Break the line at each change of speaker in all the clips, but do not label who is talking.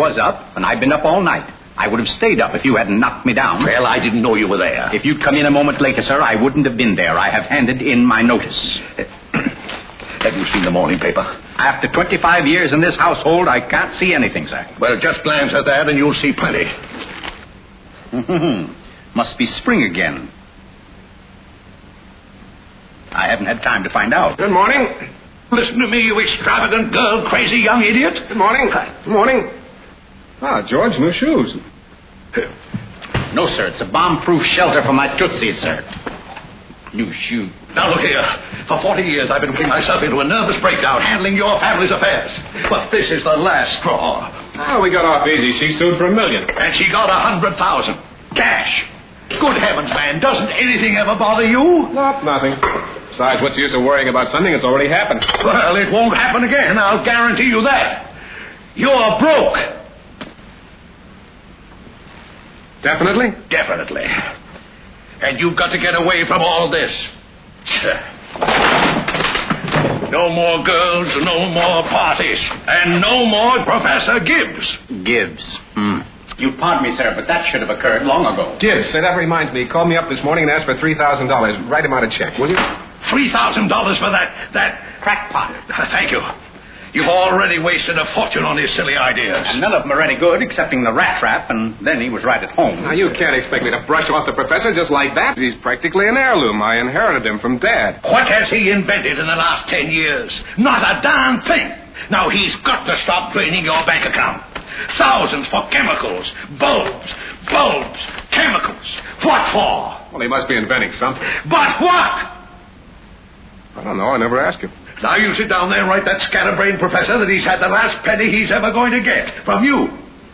was up, and I've been up all night. I would have stayed up if you hadn't knocked me down.
Well, I didn't know you were there.
If you'd come in a moment later, sir, I wouldn't have been there. I have handed in my notice.
Have you seen the morning paper?
After 25 years in this household, I can't see anything, sir.
Well, just glance at that and you'll see plenty.
Must be spring again. I haven't had time to find out.
Good morning. Listen to me, you extravagant girl, crazy young idiot.
Good morning. Good morning. Ah, George, new shoes.
No, sir. It's a bomb-proof shelter for my tootsies, sir. New shoe.
Now, look here. For 40 years, I've been working myself into a nervous breakdown handling your family's affairs. But this is the last straw.
Oh, we got off easy. She sued for $1 million.
And she got 100,000. Cash. Good heavens, man. Doesn't anything ever bother you?
Nothing. Besides, what's the use of worrying about something that's already happened?
Well, it won't happen again. I'll guarantee you that. You're broke.
Definitely?
Definitely. And you've got to get away from all this. No more girls, no more parties, and no more Professor Gibbs.
Gibbs. You pardon me, sir, but that should have occurred long ago.
Gibbs, say, that reminds me. He called me up this morning and asked for $3,000. Write him out a check, will you?
$3,000 for that
crackpot.
Thank you. You've already wasted a fortune on his silly ideas.
And none of them are any good, excepting the rat trap, and then he was right at home.
Now, you can't expect me to brush off the professor just like that. He's practically an heirloom. I inherited him from Dad.
What has he invented in the last 10 years? Not a darn thing. Now, he's got to stop draining your bank account. Thousands for chemicals, bulbs, chemicals. What for?
Well, he must be inventing something.
But what?
I don't know. I never asked him.
Now you sit down there and write that scatterbrained professor that he's had the last penny he's ever going to get from you.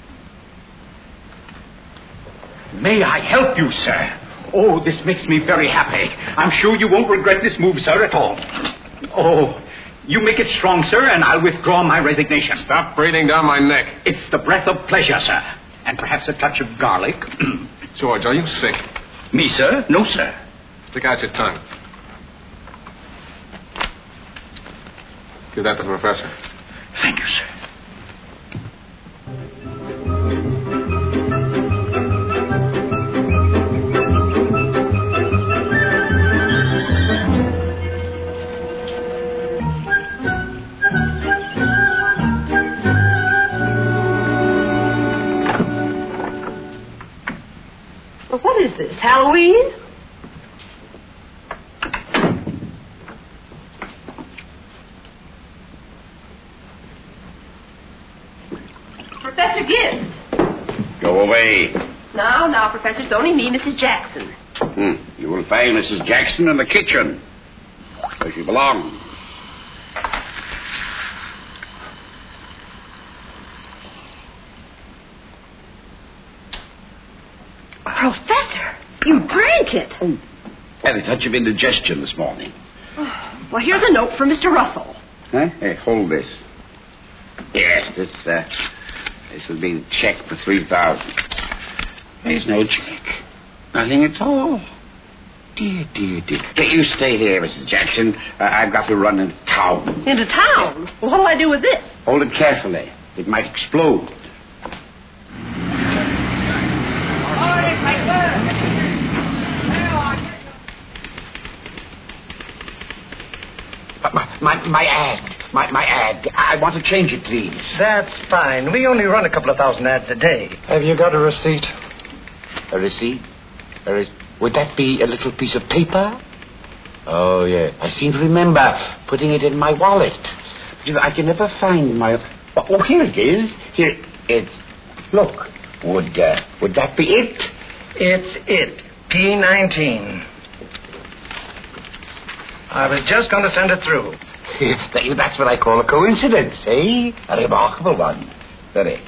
May I help you, sir? Oh, this makes me very happy. I'm sure you won't regret this move, sir, at all. Oh, you make it strong, sir, and I'll withdraw my resignation.
Stop breathing down my neck.
It's the breath of pleasure, sir, and perhaps a touch of garlic.
George, are you sick?
Me, sir? No, sir.
Stick out your tongue. Give that to the professor.
Thank you, sir.
Well, what is this, Halloween? Professor Gibbs.
Go away.
Now, Professor, it's only me, Mrs. Jackson.
You will find Mrs. Jackson in the kitchen, where she belongs.
Professor, you drank it.
Had a touch of indigestion this morning.
Well, here's a note from Mr. Russell.
Huh? Hey, hold this. Yes, this will be the check for $3,000. There's no check. Nothing at all. Dear. You stay here, Mrs. Jackson. I've got to run into town.
Into town? Well, what'll I do with this?
Hold it carefully. It might explode. My ad. My ad. I want to change it, please.
That's fine. We only run a couple of thousand ads a day.
Have you got a receipt?
A receipt? Would that be a little piece of paper? Oh, yeah. I seem to remember putting it in my wallet. But I can never find my... Oh, here it is. Here, it's... Look. Would that be it?
It's it. P19. I was just going to send it through.
That's what I call a coincidence, eh? A remarkable one. Very.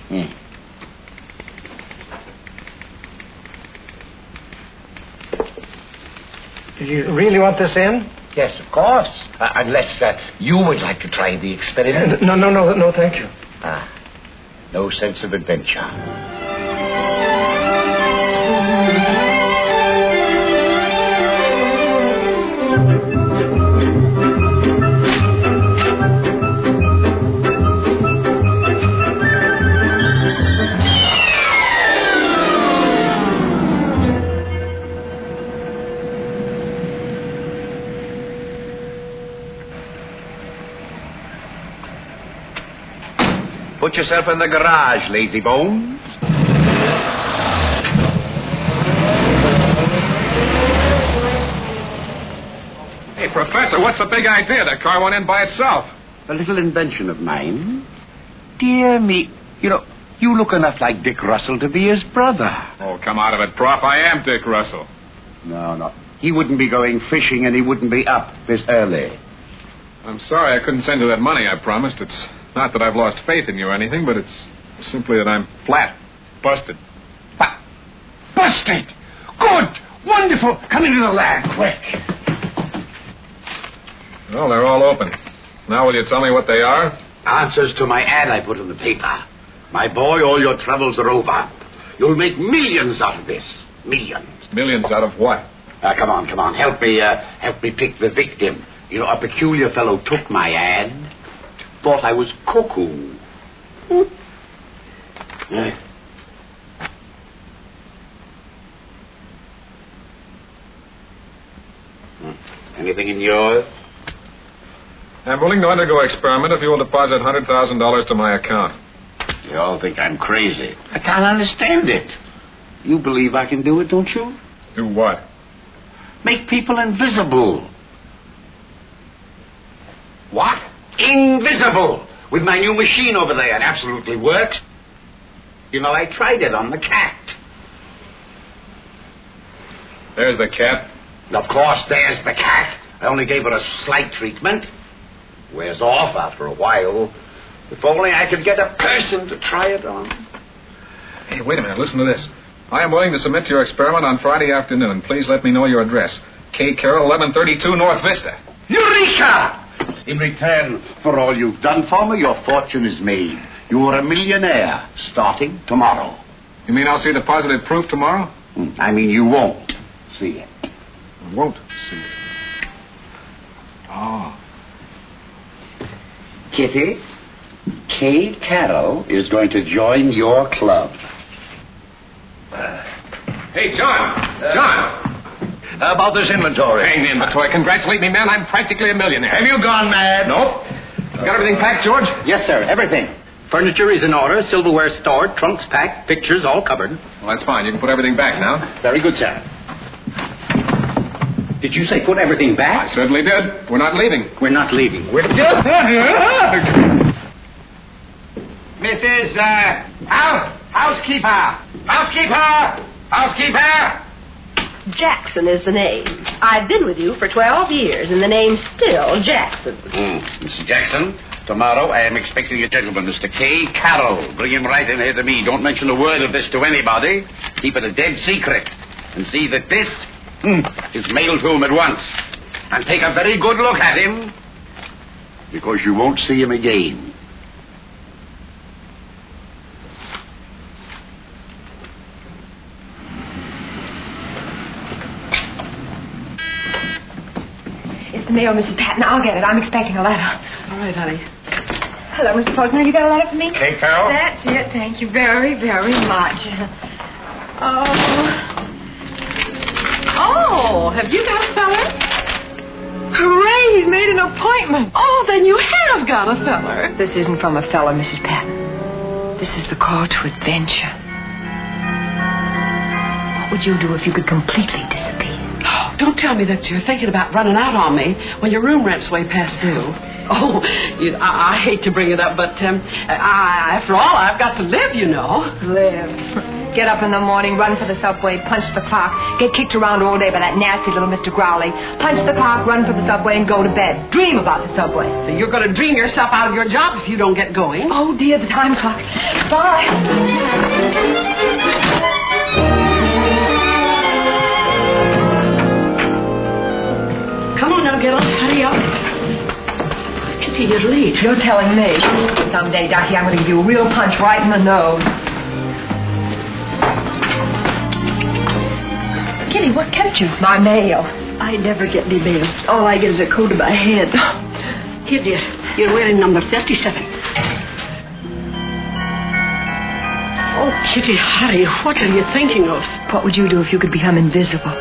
Do you really want this in?
Yes, of course. Unless you would like to try the experiment.
No, thank you.
No sense of adventure. Put yourself in the garage, lazy bones.
Hey, Professor, what's the big idea? That car went in by itself.
A little invention of mine. Dear me. You look enough like Dick Russell to be his brother.
Oh, come out of it, Prof. I am Dick Russell.
No. He wouldn't be going fishing and he wouldn't be up this early.
I'm sorry I couldn't send you that money I promised. It's not that I've lost faith in you or anything, but it's simply that I'm flat. Busted.
Busted! Good! Wonderful! Come into the lab, quick.
Well, they're all open. Now will you tell me what they are?
Answers to my ad I put in the paper. My boy, all your troubles are over. You'll make millions out of this. Millions.
Millions out of what?
Come on. Help me pick the victim. A peculiar fellow took my ad. Thought I was cuckoo. Anything in yours?
I'm willing to undergo experiment if you will deposit $100,000 to my account.
You all think I'm crazy. I can't understand it. You believe I can do it, don't you?
Do what?
Make people invisible.
What?
Invisible. With my new machine over there. It absolutely works. I tried it on the cat.
There's the cat.
Of course, there's the cat. I only gave her a slight treatment. Wears off after a while. If only I could get a person to try it on.
Hey, wait a minute. Listen to this. I am willing to submit to your experiment on Friday afternoon. Please let me know your address. K. Carroll, 1132 North Vista.
Eureka! In return for all you've done for me, your fortune is made. You are a millionaire starting tomorrow.
You mean I'll see the positive proof tomorrow?
I mean you won't see it.
I won't see it. Oh.
Kitty, Kay Carroll is going to join your club.
Hey, John!
About this inventory.
Hang inventory. Congratulate me, man. I'm practically a millionaire.
Have you gone mad?
Nope. Got everything packed, George?
Yes, sir. Everything. Furniture is in order, silverware stored, trunks packed, pictures all covered.
Well, that's fine. You can put everything back now.
Very good, sir. Did you say put everything back?
I certainly did. We're not leaving.
We're not leaving. We're...
Mrs. Housekeeper!
Jackson is the name. I've been with you for 12 years, and the name's still Jackson.
Mr. Jackson, tomorrow I am expecting a gentleman, Mr. K. Carroll. Bring him right in here to me. Don't mention a word of this to anybody. Keep it a dead secret. And see that this is mailed to him at once. And take a very good look at him, because you won't see him again.
It's the mail, Mrs. Patton. I'll get it. I'm expecting a letter.
All right, honey.
Hello, Mr. Posner. You got a letter for me?
Kay Carroll?
That's it. Thank you very, very much.
Oh, have you got a feller? Hooray, he's made an appointment. Oh, then you have got a feller.
This isn't from a fella, Mrs. Patton. This is the call to adventure. What would you do if you could completely disappear?
Oh, don't tell me that you're thinking about running out on me when your room rent's way past due. Oh, I hate to bring it up, but after all, I've got to live, you know.
Live. Get up in the morning, run for the subway, punch the clock, get kicked around all day by that nasty little Mr. Growley, punch the clock, run for the subway, and go to bed. Dream about the subway.
So you're going to dream yourself out of your job if you don't get going.
Oh, dear, the time clock. Bye.
Come on now, get up. Hurry up. Kitty, you're late.
You're telling me. Someday, Ducky, I'm going to give you a real punch right in the nose. Kitty, what kept you? My mail. I never get any mail. All I get is a coat of my head.
Here, dear. You're wearing number 37. Oh, Kitty, hurry. What are you thinking of?
What would you do if you could become invisible?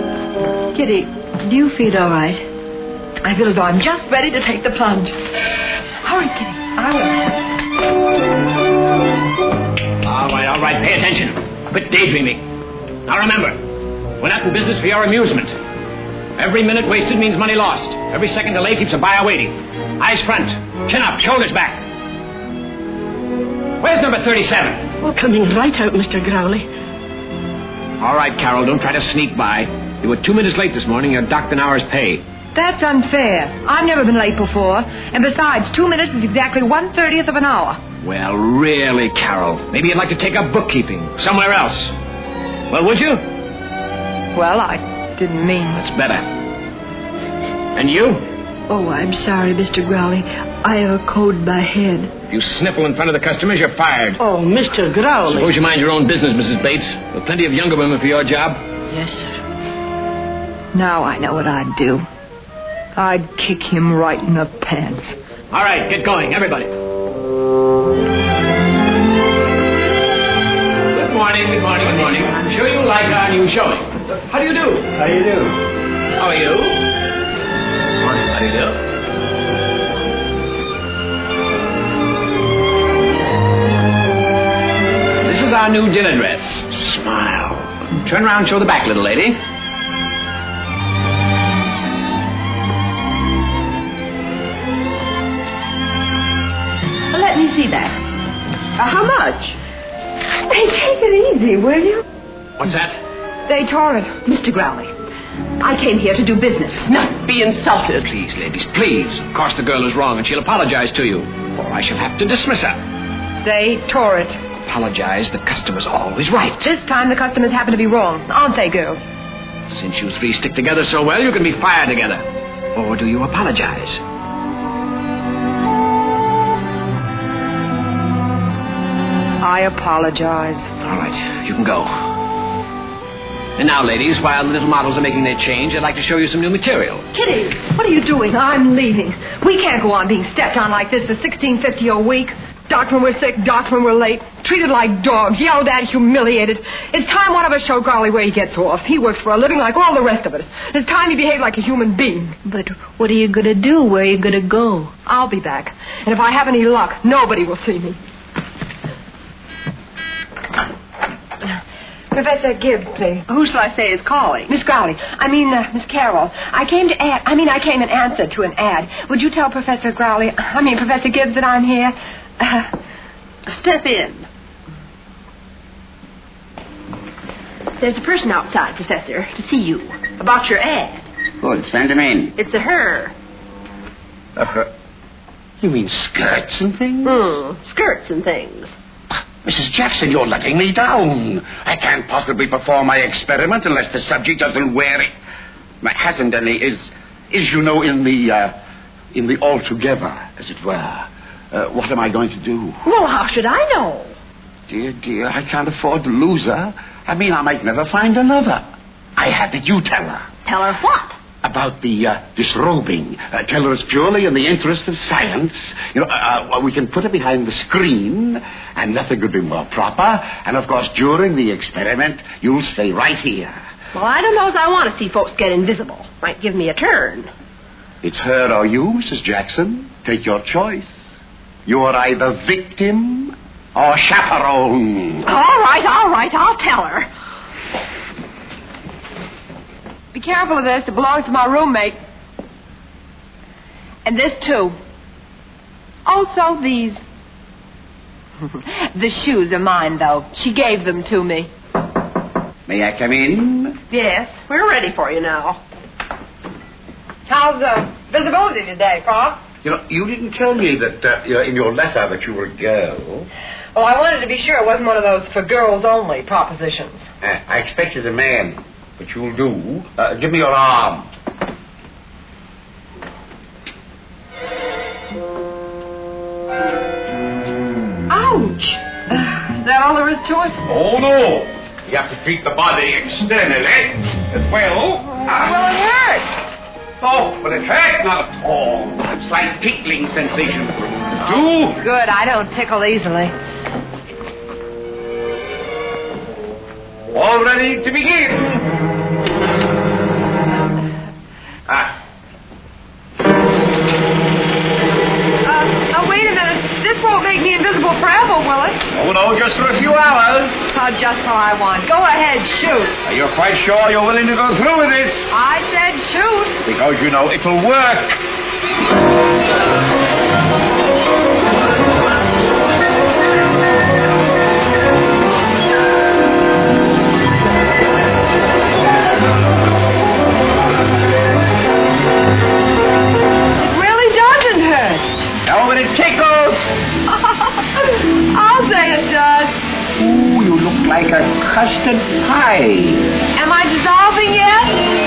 Kitty, do you feel all right? I feel as though I'm just ready to take the plunge. Hurry, Kitty.
All right. Pay attention. Quit daydreaming. Now remember, we're not in business for your amusement. Every minute wasted means money lost. Every second delay keeps a buyer waiting. Eyes front, chin up, shoulders back. Where's number 37?
Well, coming right out, Mr. Growley.
All right, Carol, don't try to sneak by. You were 2 minutes late this morning. You're docked an hour's pay.
That's unfair. I've never been late before. And besides, 2 minutes is exactly 1/30th of an hour.
Well, really, Carol. Maybe you'd like to take up bookkeeping somewhere else. Well, would you?
Well, I didn't mean...
That's better. And you?
Oh, I'm sorry, Mr. Growley. I have a cold in my head.
If you sniffle in front of the customers, you're fired.
Oh, Mr. Growley.
Suppose you mind your own business, Mrs. Bates. There are plenty of younger women for your job.
Yes, sir.
Now I know what I'd do. I'd kick him right in the pants.
All right, get going, everybody. Good morning. I'm sure you'll like our new showing. How do you do?
How do you do?
How are you? Morning. How do you do? This is our new dinner dress. Smile. Turn around and show the back, little lady.
Let me see that.
How much?
Hey, take it easy, will you?
What's that?
They tore it.
Mr. Growley, I came here to do business, not be insulted.
Please, ladies, please. Of course the girl is wrong, and she'll apologize to you. Or I shall have to dismiss her.
They tore it.
Apologize, the customer's always right.
This time the customers happen to be wrong, aren't they, girls?
Since you three stick together so well, you can be fired together. Or do you apologize?
I apologize.
All right, you can go. And now, ladies, while the little models are making their change, I'd like to show you some new material.
Kitty, what are you doing? I'm leaving. We can't go on being stepped on like this for $16.50 a week. Docked when we're sick, docked when we're late. Treated like dogs, yelled at, humiliated. It's time one of us showed Growley where he gets off. He works for a living like all the rest of us. It's time he behaved like a human being.
But what are you going to do? Where are you going to go?
I'll be back. And if I have any luck, nobody will see me. Professor Gibbs, please.
Who shall I say is calling?
Miss Growley. Miss Carroll. I came in answer to an ad. Would you tell Professor Gibbs that I'm here?
Step in.
There's a person outside, Professor, to see you. About your ad.
Good, send him in.
It's a her.
You mean skirts and things?
Skirts and things.
Mrs. Jackson, you're letting me down. I can't possibly perform my experiment unless the subject doesn't wear it. Hasn't any, is you know, in the altogether, as it were. What am I going to do?
Well, how should I know?
Dear, I can't afford to lose her. I might never find another. I had it, you tell her.
Tell her what?
About the disrobing. Tell her it's purely in the interest of science. We can put her behind the screen, and nothing could be more proper. And, of course, during the experiment, you'll stay right here.
Well, I don't know as I want to see folks get invisible. Might give me a turn.
It's her or you, Mrs. Jackson. Take your choice. You are either victim or chaperone.
All right, I'll tell her.
Be careful of this. It belongs to my roommate. And this, too. Also, these. The shoes are mine, though. She gave them to me.
May I come in?
Yes, we're ready for you now.
How's visibility today, Pa?
You didn't tell me that in your letter that you were a girl.
Oh, I wanted to be sure it wasn't one of those for girls only propositions.
I expected a man, but you'll do. Give me your arm.
Ouch! Is that all there is to it?
Oh, no. You have to treat the body externally as well.
Well, it hurts.
Oh, but it hurts not at all. A slight tickling sensation.
Oh, good. I don't tickle easily.
All ready to begin.
out just how I want. Go ahead, shoot.
Are you quite sure you're willing to go through with this?
I said shoot.
Because you know it'll work.
It really doesn't hurt.
No, but it tickles.
I'll say it does.
Ooh, you look like a custard pie.
Am I dissolving yet?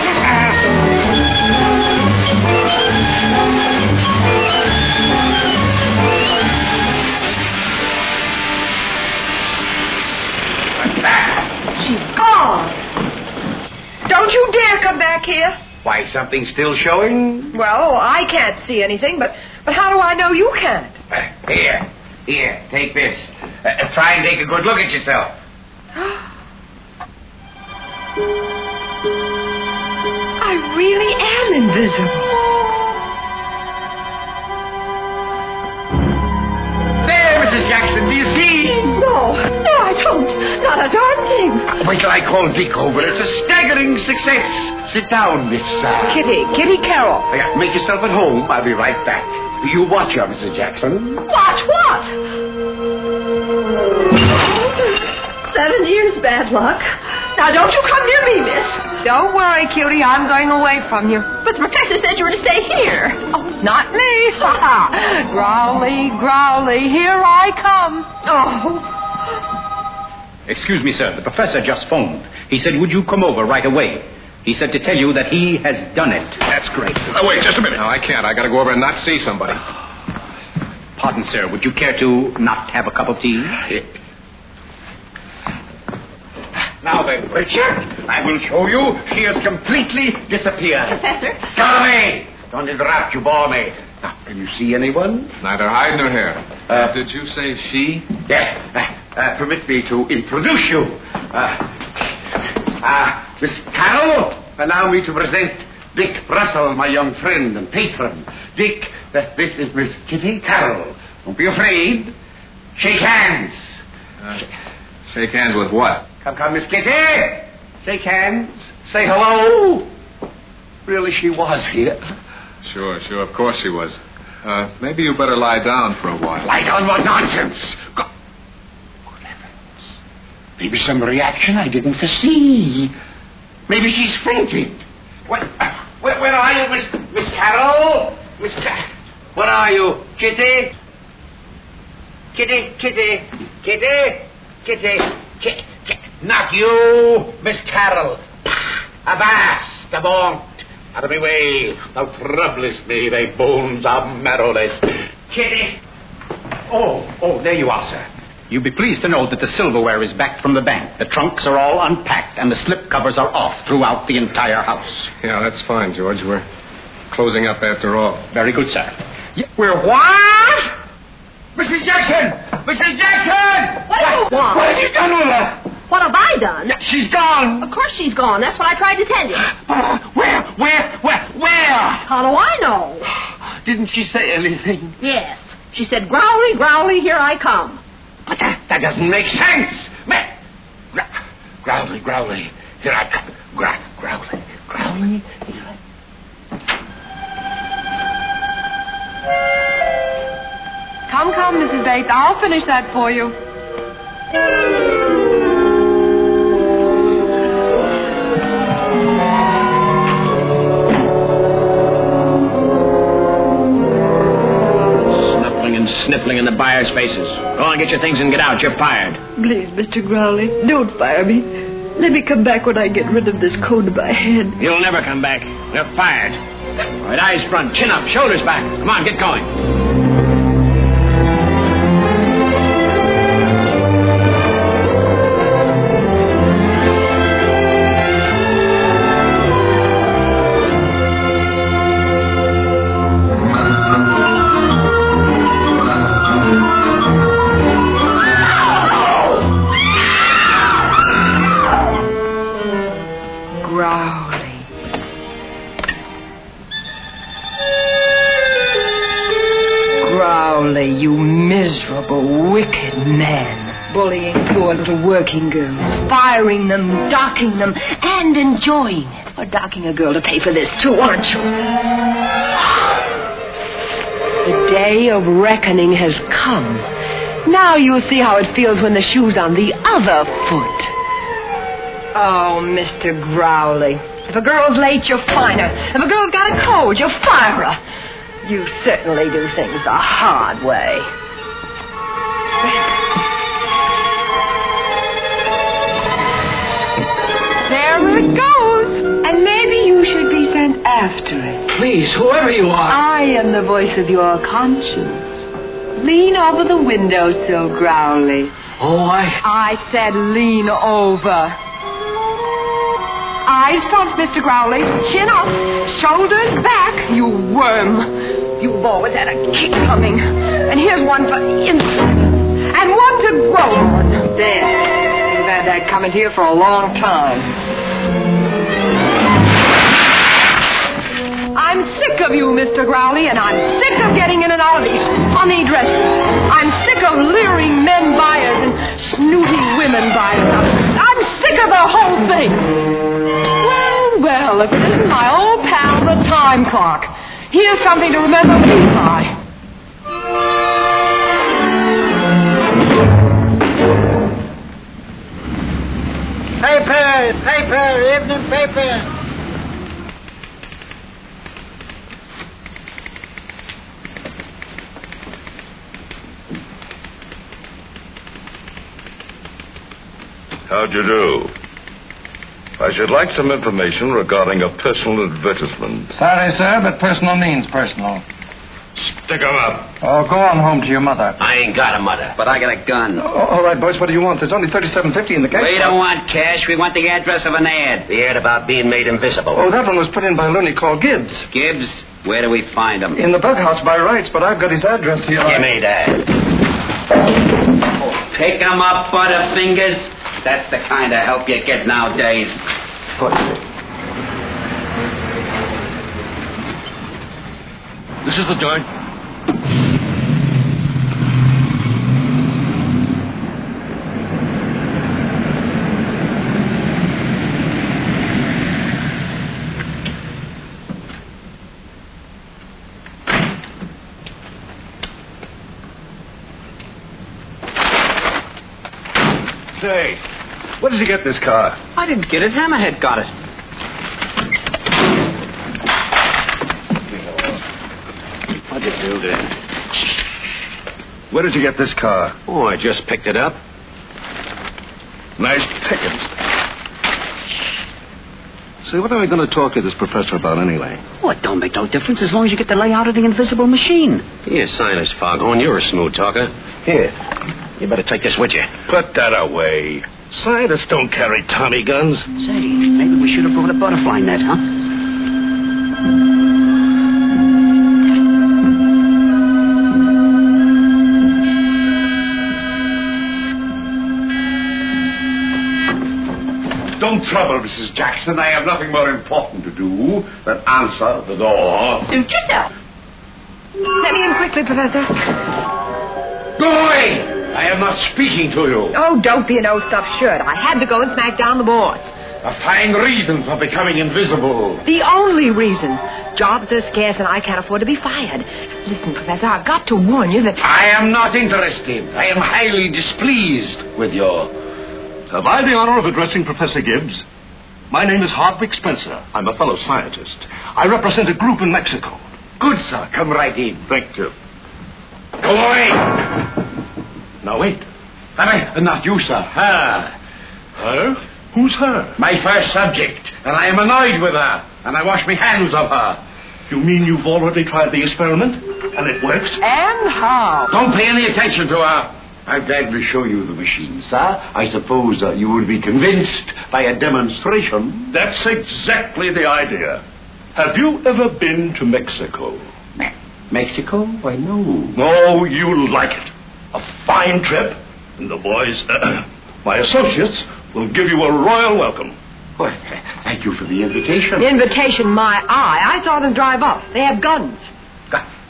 What's that?
She's gone. Don't you dare come back here.
Why, something still showing?
Well, I can't see anything, but how do I know you can't?
Here, take this. Try and take a good look at yourself.
I really am invisible.
There, Mrs. Jackson, do you see?
No, I don't. Not a darn thing.
Wait till I call Dick over. It's a staggering success. Sit down, Miss...
Kitty Carroll.
Make yourself at home. I'll be right back. You watch her, Mrs. Jackson.
Watch what? 7 years bad luck. Now, don't you come near me, miss. Don't worry, cutie. I'm going away from you.
But the professor said you were to stay here.
Oh, not me. Growly, here I come. Oh.
Excuse me, sir. The professor just phoned. He said, would you come over right away? He said to tell you that he has done it.
That's great. Oh, wait, just a minute. No, I can't. I got to go over and not see somebody.
Pardon, sir. Would you care to not have a cup of tea?
Now then, Richard, I will show you. She has completely disappeared.
Professor?
Go away! Don't interrupt, you bore me. Now, can you see anyone?
Neither hide nor hair. Did you say she?
Yes. Permit me to introduce you. Miss Carroll, allow me to present Dick Russell, my young friend and patron. Dick, this is Miss Kitty Carroll. Don't be afraid. Shake hands.
Shake hands with what?
Come, Miss Kitty. Shake hands. Say hello. Really, she was here.
Sure, of course she was. Maybe you better lie down for a while.
Lie down? What nonsense. Good heavens. Maybe some reaction I didn't foresee. Maybe she's fainted. Where are you, Miss Carroll? Where are you? Kitty? Kitty. Not you, Miss Carroll. Avast, avaunt. Out of my way. Thou troublest me, thy bones are marrowless. Kitty.
Oh, there you are, sir. You'll be pleased to know that the silverware is back from the bank. The trunks are all unpacked, and the slip covers are off throughout the entire house.
Yeah, that's fine, George. We're closing up after all.
Very good, sir.
We're what? Mrs. Jackson! Mrs. Jackson!
What do you want?
What have you done with her?
What have I done?
She's gone.
Of course she's gone. That's what I tried to tell you.
Where?
How do I know?
Didn't she say anything?
Yes. She said, growly, here I come.
But that doesn't make sense. Growly, here I come. Growly, here I come.
Come, Mrs. Bates. I'll finish that for you.
Sniffling in the buyer's faces. Go on, get your things and get out. You're fired.
Please, Mr. Growley, don't fire me. Let me come back when I get rid of this coat in my head.
You'll never come back. You're fired. All right, eyes front, chin up, shoulders back. Come on, get going.
You miserable, wicked man. bullying poor little working girls, firing them, docking them, and enjoying it. Or docking a girl to pay for this, too, aren't you? The day of reckoning has come. Now you'll see how it feels when the shoe's on the other foot. Oh, Mr. Growley. If a girl's late, you fine her. If a girl's got a cold, you fire her. You certainly do things the hard way. There it goes. And maybe you should be sent after it.
Please, whoever you are.
I am the voice of your conscience. Lean over the windowsill, Growley.
Oh,
I said lean over. Eyes front, Mr. Growley. Chin up. Shoulders back, you worm. You've always had a kick coming. And here's one for insult. And one to grow on. There. You've had that coming here for a long time. I'm sick of you, Mr. Growley, and I'm sick of getting in and out of these funny dresses. I'm sick of leering men buyers and snooty women buyers. I'm sick of the whole thing. Well, if it isn't my old pal, the time clock. Here's something to remember me by.
Paper, evening paper.
How'd you do? I should like some information regarding a personal advertisement.
Sorry, sir, but personal means personal.
Stick 'em up.
Oh, go on home to your mother.
I ain't got a mother.
But I got a gun.
All right, boys, what do you want? There's only $37.50 in the case.
We don't want cash. We want the address of an ad.
The ad about being made invisible.
Oh, that one was put in by a loony called Gibbs.
Gibbs? Where do we find him?
In the bug house by rights, but I've got his address here.
Give me that.
Pick 'em up, Butterfingers. That's the kind of help you get nowadays.
This is the joint. Say, where did you get this car?
I didn't get it. Hammerhead got it.
What'd you do then?
Where did you get this car?
Oh, I just picked it up.
Nice pickings. Say, what are we going to talk to this professor about anyway?
Oh, it don't make no difference as long as you get the layout of the invisible machine.
Here, sign this, Foghorn. You're a smooth talker. Here. You better take this with you.
Put that away. Scientists don't carry Tommy guns.
Say, maybe we should have brought a butterfly net, huh?
Don't trouble, Mrs. Jackson. I have nothing more important to do than answer the door.
Suit yourself. Let me in quickly, Professor.
Go away! I am not speaking to you.
Oh, don't be an old-stuffed shirt. I had to go and smack down the boards.
A fine reason for becoming invisible.
The only reason. Jobs are scarce and I can't afford to be fired. Listen, Professor, I've got to warn you that...
I am not interested. I am highly displeased with you.
Have I the honor of addressing Professor Gibbs? My name is Hardwick Spencer. I'm a fellow scientist. I represent a group in Mexico.
Good, sir. Come right in.
Thank you.
Go away.
Now, wait.
Not you, sir. Her.
Her? Who's her?
My first subject. And I am annoyed with her. And I wash my hands of her.
You mean you've already tried the experiment? And it works?
And how?
Don't pay any attention to her. I'm glad to show you the machine, sir. I suppose you will be convinced by a demonstration.
That's exactly the idea. Have you ever been to Mexico?
Mexico? Why, no.
Oh, you'll like it. A fine trip. And the boys, my associates, will give you a royal welcome.
Well, thank you for the invitation.
The invitation, my eye. I saw them drive up. They have guns.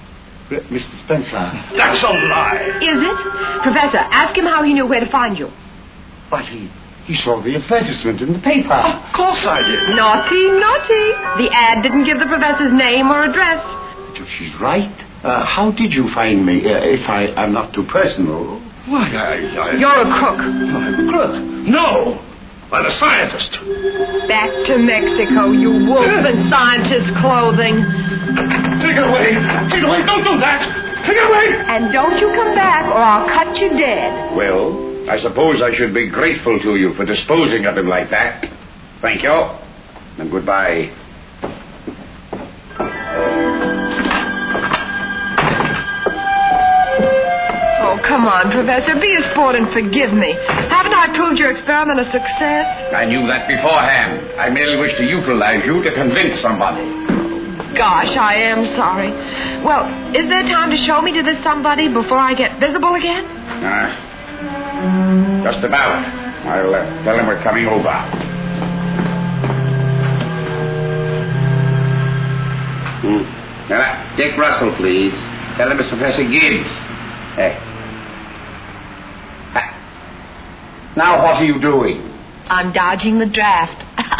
Mr. Spencer.
That's a lie.
Is it? Professor, ask him how he knew where to find you.
But he saw the advertisement in the paper.
Of course I did.
Naughty, naughty. The ad didn't give the professor's name or address.
But if she's right, how did you find me, if I'm not too personal?
Why,
You're a crook.
I'm a crook. No. I'm a scientist.
Back to Mexico, you wolf in scientist clothing.
Take it away. Take it away. Don't do that. Take it away.
And don't you come back or I'll cut you dead.
Well, I suppose I should be grateful to you for disposing of him like that. Thank you. And goodbye.
Oh, come on, Professor. Be a sport and forgive me. Haven't I proved your experiment a success?
I knew that beforehand. I merely wish to utilize you to convince somebody.
Gosh, I am sorry. Well, is there time to show me to this somebody before I get visible again?
Just about. I'll tell him we're coming over. Dick Russell, please. Tell him it's Professor Gibbs. Hey. Now what are you doing?
I'm dodging the draft.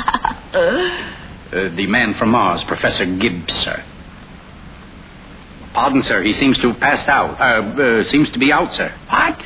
The man from Mars, Professor Gibbs, sir. Pardon, sir. He seems to have passed out. Seems to be out, sir.
What?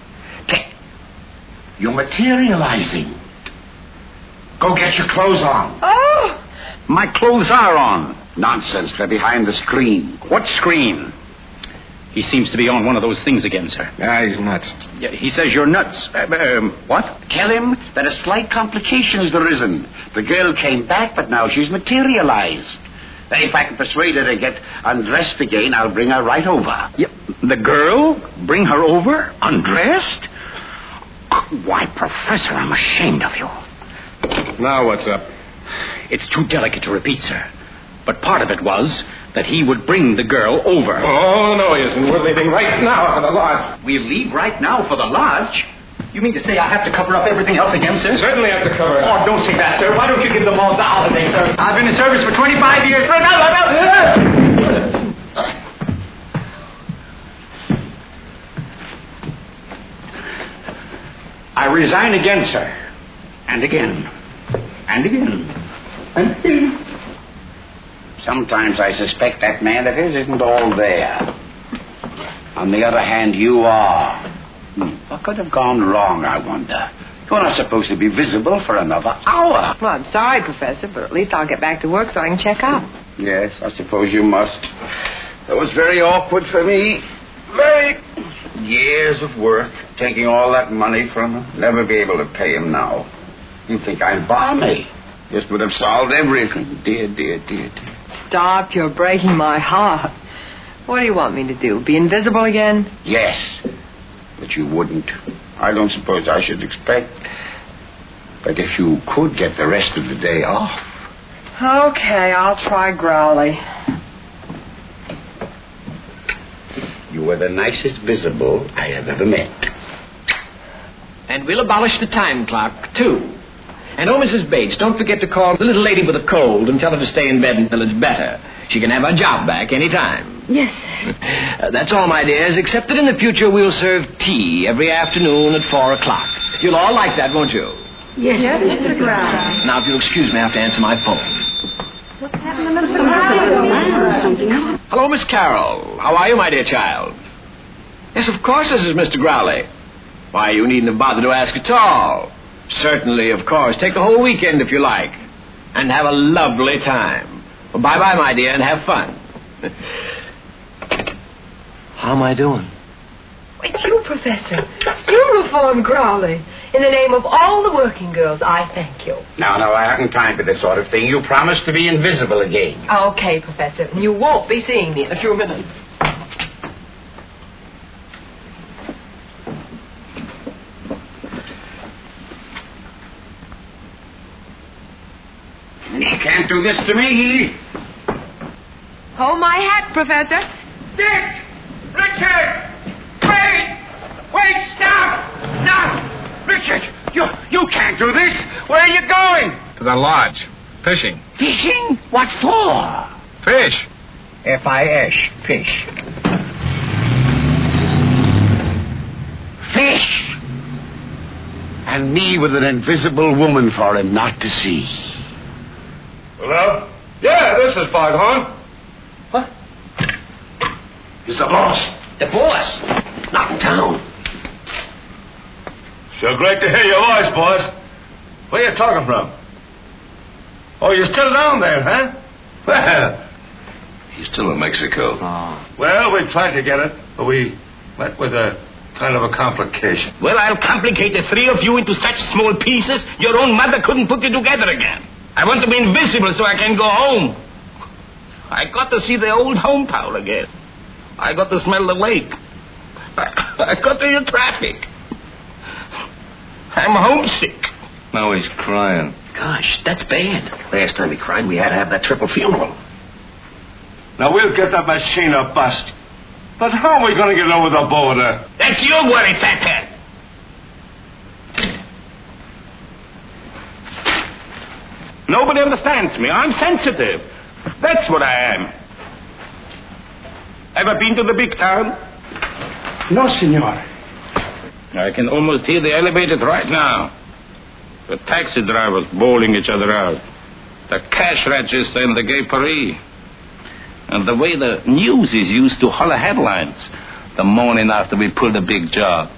You're materializing. Go get your clothes on.
Oh!
My clothes are on.
Nonsense. They're behind the screen.
What screen? He seems to be on one of those things again, sir.
He's nuts.
Yeah, he says you're nuts. What?
Tell him that a slight complication has arisen. The girl came back, but now she's materialized. If I can persuade her to get undressed again, I'll bring her right over.
Yep. The girl? Bring her over? Undressed? Why, Professor, I'm ashamed of you.
Now what's up?
It's too delicate to repeat, sir. But part of it was that he would bring the girl over.
Oh, no, he isn't. We're leaving right now for the lodge.
We'll leave right now for the lodge? You mean to say I have to cover up everything else again, sir?
Certainly have to cover it up.
Oh, don't say that, sir. Why don't you give them all the holiday, sir? I've been in service for 25 years. I resign again, sir. And again. And again. And again.
Sometimes I suspect that man of his isn't all there. On the other hand, you are. What could have gone wrong, I wonder? You're not supposed to be visible for another hour.
Well, I'm sorry, Professor, but at least I'll get back to work so I can check out.
Yes, I suppose you must. That was very awkward for me. Very years of work, taking all that money from him. Never be able to pay him now. You think I'm balmy? This would have solved everything. Dear, dear, dear, dear.
Stop, you're breaking my heart. What do you want me to do? Be invisible again?
Yes, but you wouldn't. I don't suppose I should expect. But if you could get the rest of the day off.
Okay, I'll try Growly.
You were the nicest visible I have ever met.
And we'll abolish the time clock, too. And oh, Mrs. Bates, don't forget to call the little lady with a cold and tell her to stay in bed until it's better. She can have her job back any time.
Yes, sir.
That's all, my dears, except that in the future we'll serve tea every afternoon at 4 o'clock. You'll all like that, won't you?
Yes,
Mr. Brown.
Now, if you'll excuse me, I have to answer my phone.
What's happening, Mr. Brown?
Hello, Miss Carroll. How are you, my dear child? Yes, of course, this is Mr. Growley. Why, you needn't have bothered to ask at all. Certainly, of course. Take the whole weekend if you like. And have a lovely time. Well, bye-bye, my dear, and have fun. How am I doing?
It's you, Professor. You reformed Growly. In the name of all the working girls, I thank you.
No, I haven't time for this sort of thing. You promised to be invisible again.
Okay, Professor. And you won't be seeing me in a few minutes.
You can't do this to me.
Hold my hat, Professor.
Dick! Richard! Wait, stop! Stop!
Richard, you can't do this. Where are you going?
To the lodge. Fishing.
Fishing? What for?
Fish.
F-I-S, fish.
flesh. And me with an invisible woman for him not to see.
Hello? Yeah, this is Foghorn.
What?
It's the boss.
The boss? Not in town.
Sure great to hear your voice, boys. Where you talking from? Oh, you're still down there, huh? Well,
He's still in Mexico.
well, we tried to get it, but we met with a kind of a complication.
Well, I'll complicate the three of you into such small pieces your own mother couldn't put you together again. I want to be invisible so I can go home. I got to see the old hometown again. I got to smell the lake. I got to hear traffic. I'm homesick.
Now he's crying.
Gosh, that's bad. Last time he cried, we had to have that triple funeral.
Now we'll get that machine or bust. But how are we going to get over the border?
That's your worry, fathead. Nobody understands me. I'm sensitive. That's what I am. Ever been to the big town?
No, senor.
I can almost hear the elevators right now. The taxi drivers bawling each other out. The cash register in the Gay Paris. And the way the news is used to holler headlines the morning after we pull the big job.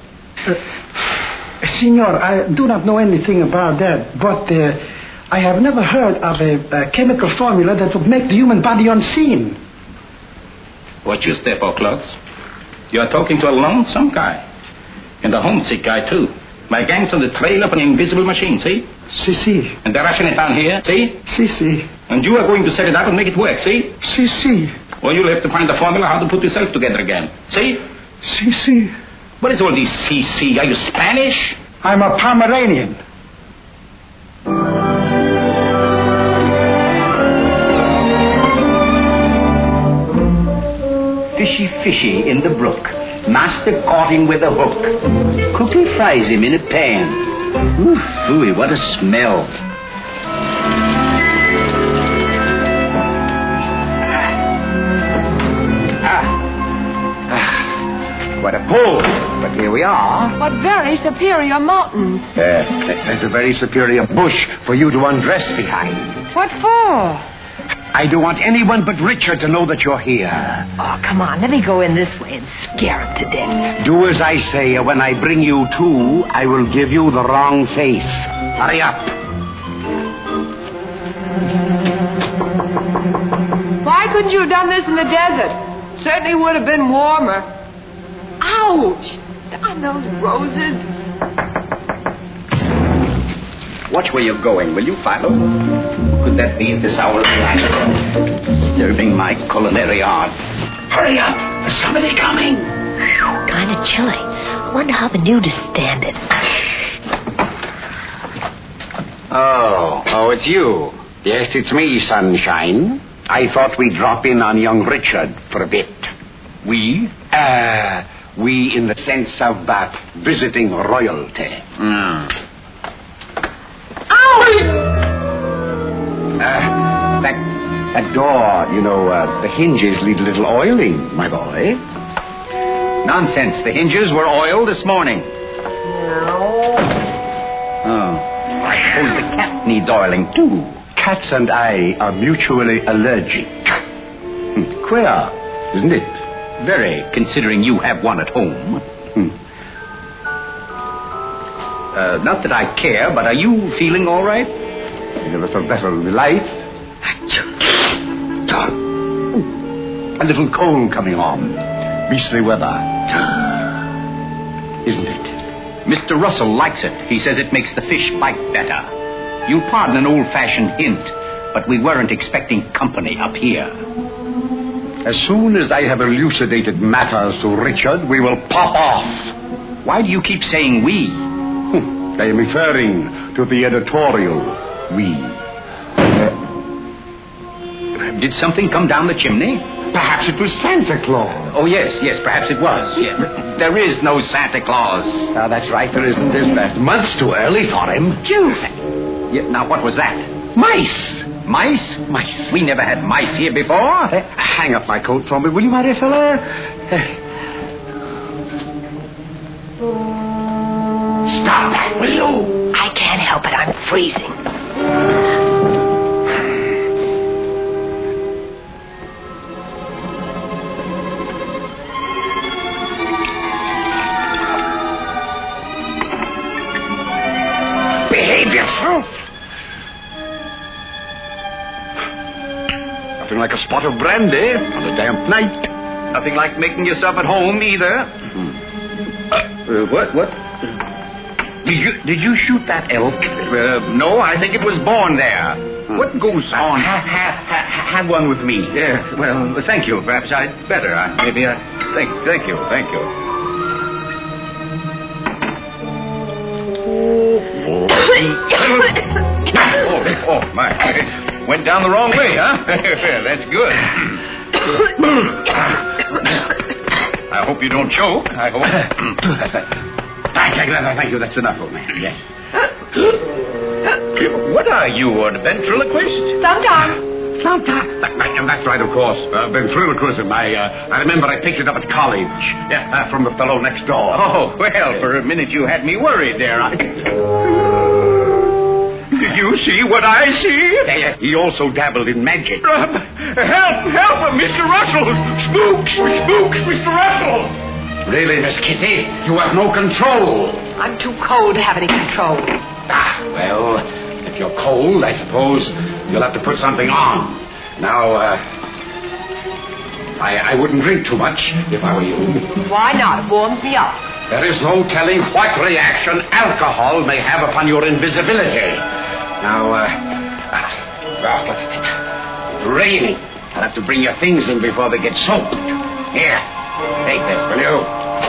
Senor, I do not know anything about that, but I have never heard of a chemical formula that would make the human body unseen.
Watch your step, Klotz. You are talking to a lonesome guy. And a homesick guy, too. My gang's on the trail of an invisible machine, see?
Si.
And they're rushing it down here, see?
Si.
And you are going to set it up and make it work, see?
Si.
Or you'll have to find the formula how to put yourself together again, see?
Si.
What is all this CC? Are you Spanish?
I'm a Pomeranian.
Fishy in the brook. Master caught him with a hook. Cookie fries him in a pan. Ooh, phooey, what a smell. What a pull. But here we are.
What very superior mountains.
There's a very superior bush for you to undress behind.
What for?
I don't want anyone but Richard to know that you're here.
Oh, come on. Let me go in this way and scare him to death.
Do as I say, or when I bring you to, I will give you the wrong face. Hurry up.
Why couldn't you have done this in the desert? Certainly would have been warmer. Ouch! Darn those roses.
Watch where you're going, will you, Philo? Could that be at this hour of the night? Disturbing my culinary art. Hurry up! There's somebody coming.
Kind of chilly. I wonder how the nudists stand it.
Oh, it's you. Yes, it's me, Sunshine. I thought we'd drop in on young Richard for a bit.
We?
We in the sense of visiting royalty. That door, the hinges need a little oiling, my boy.
Nonsense. The hinges were oiled this morning. I suppose the cat needs oiling, too.
Cats and I are mutually allergic. Queer, isn't it?
Very, considering you have one at home. Not that I care, but are you feeling all right?
I never felt better in my life. A little cold coming on. Beastly weather. Isn't it?
Mr. Russell likes it. He says it makes the fish bite better. You'll pardon an old-fashioned hint, but we weren't expecting company up here.
As soon as I have elucidated matters to Richard, we will pop off.
Why do you keep saying we?
I am referring to the editorial we.
Did something come down the chimney?
Perhaps it was Santa Claus.
Oh, yes, perhaps it was. Yeah. There is no Santa Claus.
That's right, there isn't, is there? Months too early for him.
Jove. Yeah, now, what was that?
Mice.
Mice?
Mice.
We never had mice here before.
Hang up my coat for me, will you, my dear fella?
will you?
I can't help it. I'm freezing.
Behave yourself. Nothing like a spot of brandy on a damp night.
Nothing like making yourself at home either.
What? Did you shoot that elk?
No, I think it was born there. What goes on?
Have one with me.
Yeah, well, thank you. Perhaps I'd better. Thank you. Oh, my. Went down the wrong way, huh? That's good. I hope you don't choke. I hope.
Thank you. That's enough of me. Yes.
What are you, a ventriloquist?
Sometimes.
That's right, of course. Ventriloquism. I remember I picked it up at college. Yeah, from the fellow next door.
Oh, well, for a minute you had me worried there. Did you see what I see?
He also dabbled in magic.
Help, Mr. Russell! Spooks, Mr. Russell!
Really, Miss Kitty, you have no control.
I'm too cold to have any control.
Well, if you're cold, I suppose you'll have to put something on. Now, I wouldn't drink too much if I were you.
Why not? It warms me up.
There is no telling what reaction alcohol may have upon your invisibility. Now, it's raining. I'll have to bring your things in before they get soaked. Here, take this, will you?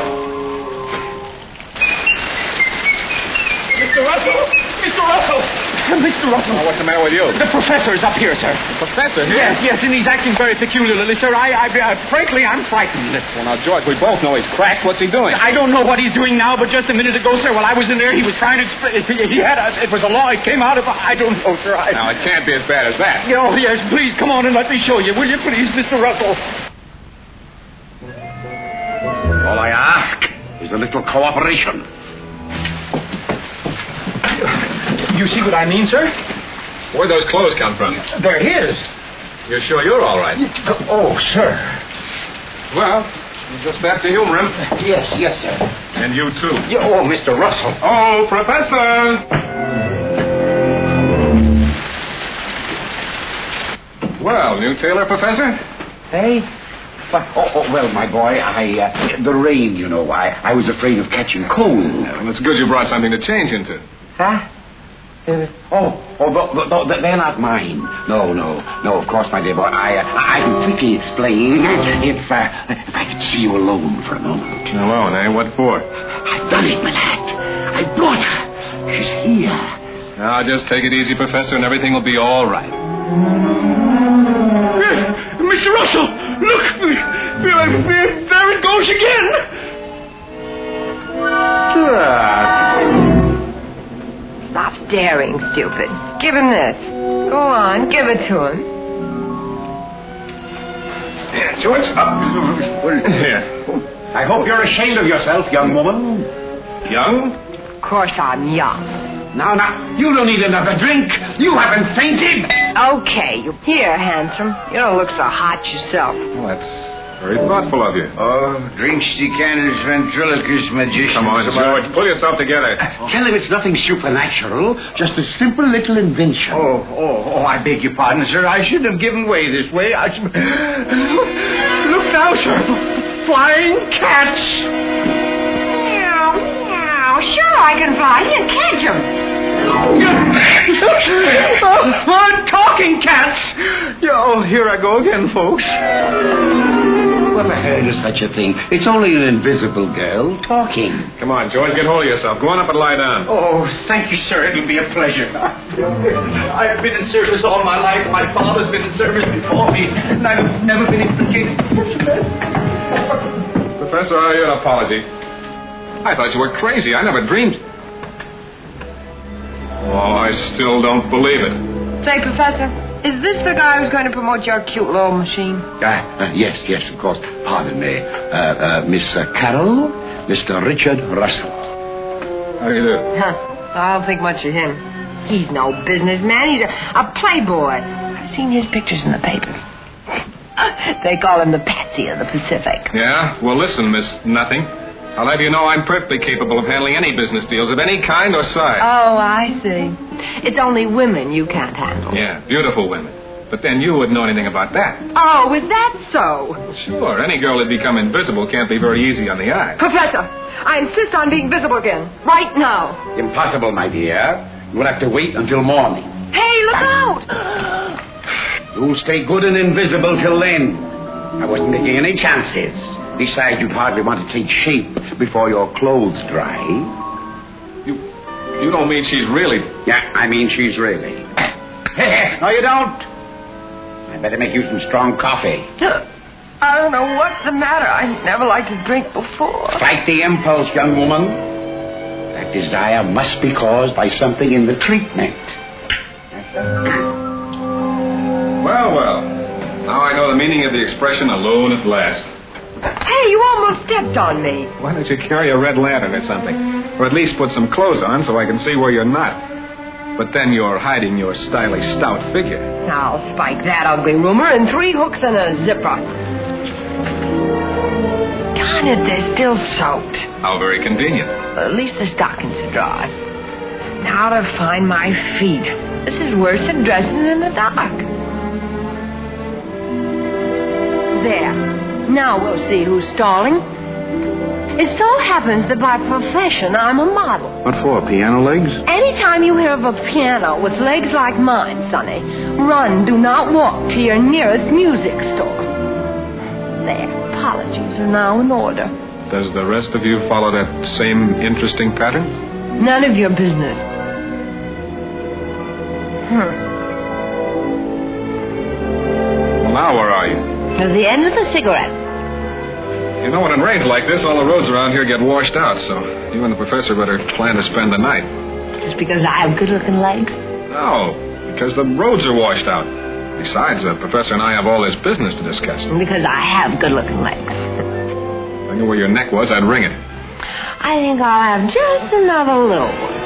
Mr. Russell!
Oh, what's the matter with you?
The professor's up here, sir.
The professor here?
Yes, and he's acting very peculiarly, sir. Frankly, I'm frightened.
Well, now, George, we both know he's cracked. What's he doing?
I don't know what he's doing now, but just a minute ago, sir, while I was in there, he was trying to it was a law. It came out of, I don't know, sir.
Now, it can't be as bad as that.
Oh, yes, please, come on and let me show you, will you, please, Mr. Russell?
All I ask is a little cooperation.
You see what I mean, sir?
Where'd those clothes come from?
They're his.
You're sure you're all right?
Oh, sir.
Well, you're just back to humor him.
Yes, sir.
And you, too.
Oh, Mr. Russell.
Oh, Professor! Well, new tailor, Professor?
Hey? Well, my boy, the rain, you know, I was afraid of catching cold.
Yeah, well, it's good you brought something to change into.
Huh? They're not mine. No, of course, my dear boy. I can quickly explain if I could see you alone for a moment.
Alone, eh? What for?
I've done it, my lad. I brought her. She's here.
Now, just take it easy, Professor, and everything will be all right.
Mr. Russell, look! There it goes again!
Stop staring, stupid. Give him this. Go on, give it to him.
Yeah, George.
Here.
I hope you're ashamed of yourself, young woman.
Young?
Of course I'm young.
Now, you don't need another drink. You haven't fainted.
Okay, here, handsome. You don't look so hot yourself.
Well, that's very thoughtful of you.
Oh, drinks decanters, ventriloquist magician.
Come on, George, pull yourself together.
Tell him it's nothing supernatural, just a simple little invention.
Oh, I beg your pardon, sir. I shouldn't have given way this way. Look now, sir. Flying cats.
Meow. Sure I can fly. Here, catch him.
Talking cats. Oh, here I go again, folks.
Never heard of such a thing. It's only an invisible girl talking.
Come on, George, get hold of yourself. Go on up and lie down.
Oh, thank you, sir. It'll be a pleasure. I've been in service all my life. My father's been in service before me, and I've never been implicated in such a mess.
Professor, I owe you an apology. I thought you were crazy. I never dreamed. Oh, I still don't believe it.
Say, Professor, is this the guy who's going to promote your cute little machine?
Yes, of course. Pardon me. Miss Carol, Mr. Richard Russell.
How do you do?
I don't think much of him. He's no businessman. He's a playboy. I've seen his pictures in the papers. They call him the Patsy of the Pacific.
Yeah? Well, listen, Miss Nothing. I'll have you know I'm perfectly capable of handling any business deals of any kind or size.
Oh, I see. It's only women you can't handle.
Yeah, beautiful women. But then you wouldn't know anything about that.
Oh, is that so?
Sure, any girl that become invisible can't be very easy on the eye.
Professor, I insist on being visible again. Right now.
Impossible, my dear. You'll have to wait until morning.
Hey, look out!
You'll stay good and invisible till then. I wasn't taking any chances. Besides, you'd hardly want to take shape before your clothes dry.
You don't mean she's really...
Yeah, I mean she's really. No, you don't. I better make you some strong coffee.
I don't know what's the matter. I never liked to drink before.
Fight the impulse, young woman. That desire must be caused by something in the treatment.
Well. Now I know the meaning of the expression alone at last.
Hey, you almost stepped on me.
Why don't you carry a red lantern or something? Or at least put some clothes on so I can see where you're not. But then you're hiding your stylish, stout figure.
I'll spike that ugly rumor in 3 hooks and a zipper. Darn it, they're still soaked.
How very convenient.
Well, at least the stockings are dry. Now to find my feet. This is worse than dressing in the dark. There. Now we'll see who's stalling. It so happens that by profession I'm a model.
What for, piano legs?
Anytime you hear of a piano with legs like mine, Sonny, run, do not walk to your nearest music store. There, apologies are now in order.
Does the rest of you follow that same interesting pattern?
None of your business.
Well, now where are you?
At the end of the cigarette.
You know, when it rains like this, all the roads around here get washed out, so you and the professor better plan to spend the night.
Just because I have good-looking legs?
No, because the roads are washed out. Besides, the professor and I have all this business to discuss.
Because I have good-looking legs.
If I knew where your neck was, I'd ring it.
I think I'll have just another little one.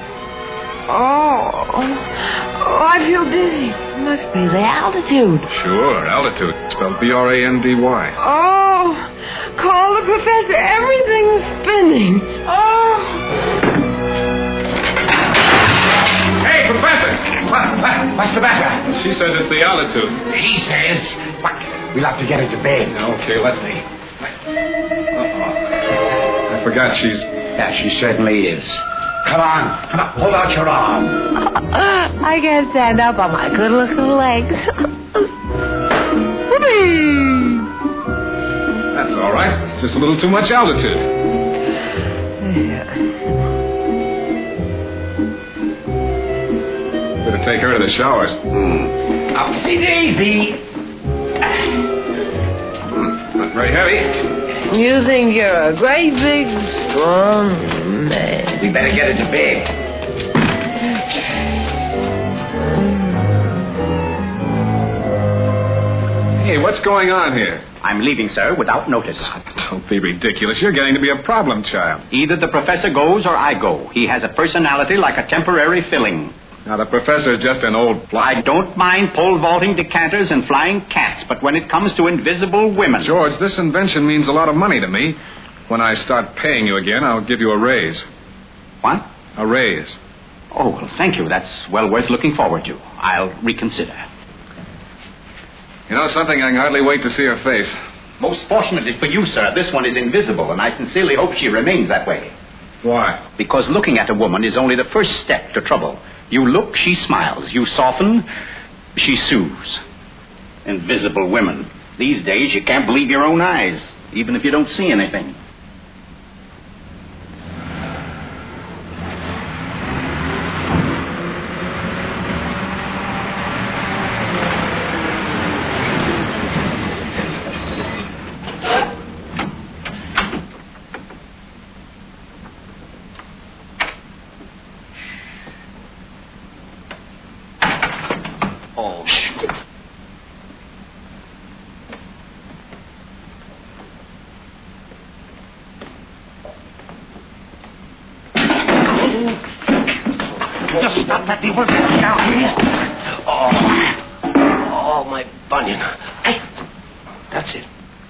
Oh, I feel dizzy. It must be the altitude.
Sure, altitude. Spelled B-R-A-N-D-Y.
Oh, call the professor. Everything's spinning. Oh.
Hey, Professor! What's the matter?
She says it's the altitude.
He says... What? We'll have to get her to bed.
Okay, let me. I forgot she's...
Yeah, she certainly is. Come on, hold out your arm.
I can't stand up on my good-looking legs. Whoopee!
That's all right. It's just a little too much altitude.
Yeah.
Better take her to the showers.
Upsy daisy.
Not very heavy.
You think you're a great big strong man.
We better get her to bed.
Hey, what's going on here?
I'm leaving, sir, without notice.
Don't be ridiculous. You're getting to be a problem child.
Either the professor goes or I go. He has a personality like a temporary filling.
Now, the professor's just an old...
I don't mind pole vaulting decanters and flying cats, but when it comes to invisible women...
George, this invention means a lot of money to me. When I start paying you again, I'll give you a raise.
What?
A raise.
Oh, well, thank you. That's well worth looking forward to. I'll reconsider.
You know something? I can hardly wait to see her face.
Most fortunately for you, sir, this one is invisible, and I sincerely hope she remains that way.
Why?
Because looking at a woman is only the first step to trouble. You look, she smiles. You soften, she soothes. Invisible women. These days, you can't believe your own eyes, even if you don't see anything.
let me work it down here. Oh, my bunion. Hey, that's it.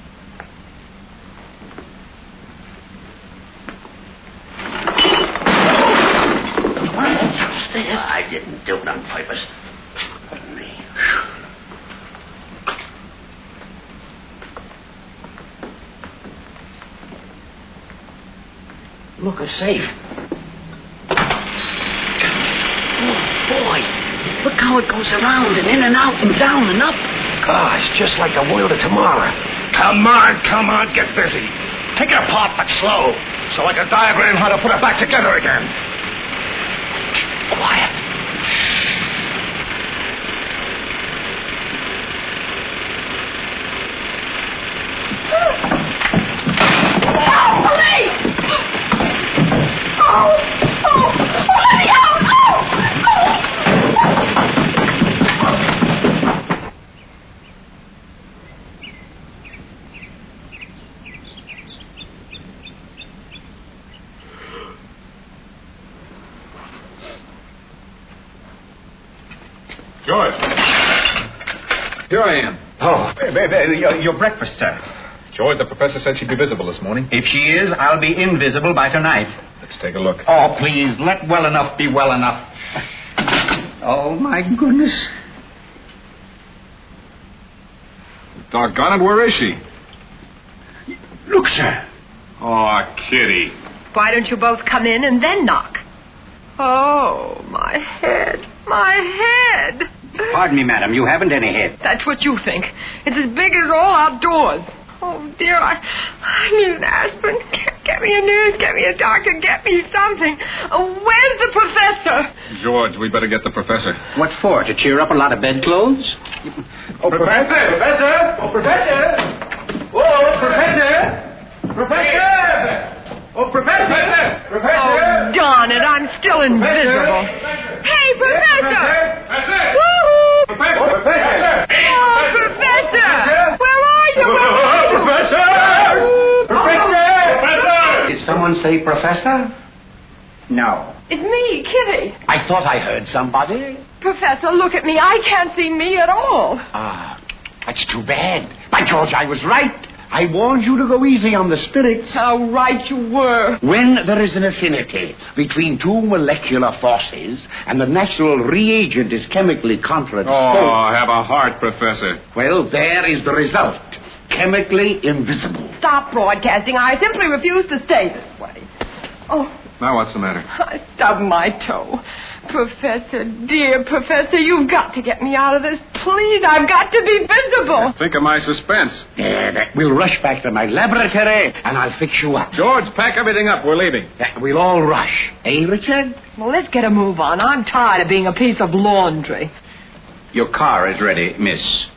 I didn't do it on purpose. Pardon me. Look, a safe. Oh, boy. Look how it goes around and in and out and down and up. Gosh, just like the world of tomorrow.
Come on, get busy. Take it apart, but slow, so I can diagram how to put it back together again.
Quiet.
George. Here I am.
Oh, your breakfast, sir.
George, the professor said she'd be visible this morning.
If she is, I'll be invisible by tonight.
Let's take a look.
Oh, please, let well enough be well enough. Oh, my goodness.
Doggone it, where is she?
Look, sir.
Oh, Kitty.
Why don't you both come in and then knock? Oh, my head. My head.
Pardon me, madam. You haven't any head.
That's what you think. It's as big as all outdoors. Oh, dear, I need an aspirin. Get me a nurse, get me a doctor, get me something. Where's the professor?
George, we better get the professor.
What for? To cheer up a lot of bedclothes?
Oh, Professor! Professor! Oh, Professor! Oh, Professor! Professor! Oh, Professor! Professor!
Oh, darn it, I'm still invisible. Hey, Professor!
Professor!
Woo-hoo!
Professor! Oh, Professor!
Oh, Professor! Where are you? Where are you?
Professor! Professor! Professor!
Did someone say professor?
No.
It's me, Kitty.
I thought I heard somebody.
Professor, look at me. I can't see me at all.
Ah, that's too bad. By George, I was right. I warned you to go easy on the spirits.
How right you were.
When there is an affinity between two molecular forces and the natural reagent is chemically contradisposed...
Oh, have a heart, Professor.
Well, there is the result. Chemically invisible.
Stop broadcasting. I simply refuse to stay this way. Oh,
Now, what's the matter?
I stubbed my toe. Professor, dear Professor, you've got to get me out of this. Please, I've got to be visible.
Think of my suspense.
Yeah, we'll rush back to my laboratory, and I'll fix you up.
George, pack everything up. We're leaving.
We'll all rush. Eh, Richard?
Well, let's get a move on. I'm tired of being a piece of laundry.
Your car is ready, miss.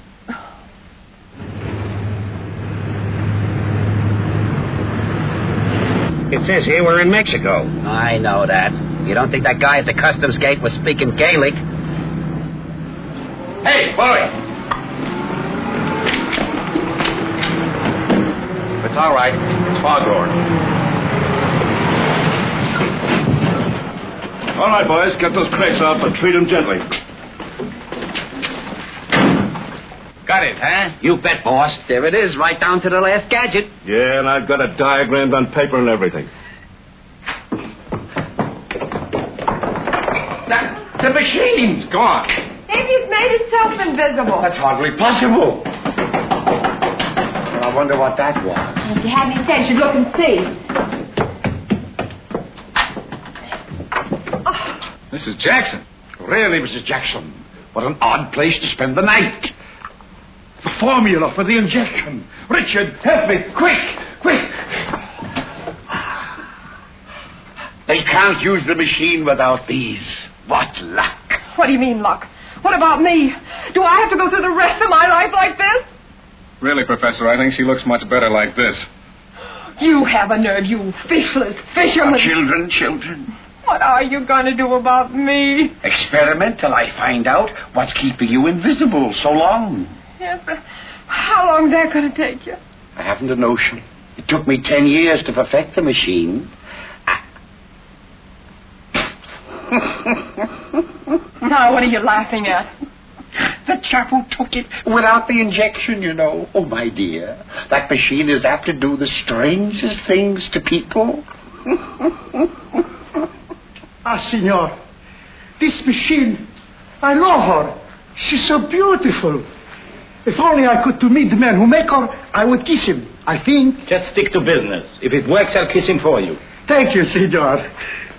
It says here we're in Mexico.
I know that. You don't think that guy at the customs gate was speaking Gaelic?
Hey, boy!
It's all right. It's Foghorn.
All right, boys, get those crates out, but treat them gently.
Got it, huh? You bet, boss.
There it is, right down to the last gadget.
Yeah, and I've got it diagrammed on paper and everything.
The machine's gone.
Maybe it's made itself invisible.
That's hardly possible. Well, I wonder what that was.
If you had any sense, you'd look and see.
Mrs. Jackson.
Really, Mrs. Jackson, what an odd place to spend the night. The formula for the injection. Richard, help me, quick, quick. They can't use the machine without these. What luck.
What do you mean, luck? What about me? Do I have to go through the rest of my life like this?
Really, Professor, I think she looks much better like this.
You have a nerve, you fishless fisherman.
Children.
What are you going to do about me?
Experiment till I find out what's keeping you invisible so long.
Yes, but how long is that going to take you?
I haven't a notion. It took me 10 years to perfect the machine.
Now, what are you laughing at?
The chap who took it without the injection, you know. Oh, my dear, that machine is apt to do the strangest things to people.
Senor, this machine, I love her. She's so beautiful. If only I could to meet the man who make her, I would kiss him, I think.
Just stick to business. If it works, I'll kiss him for you.
Thank you, senor.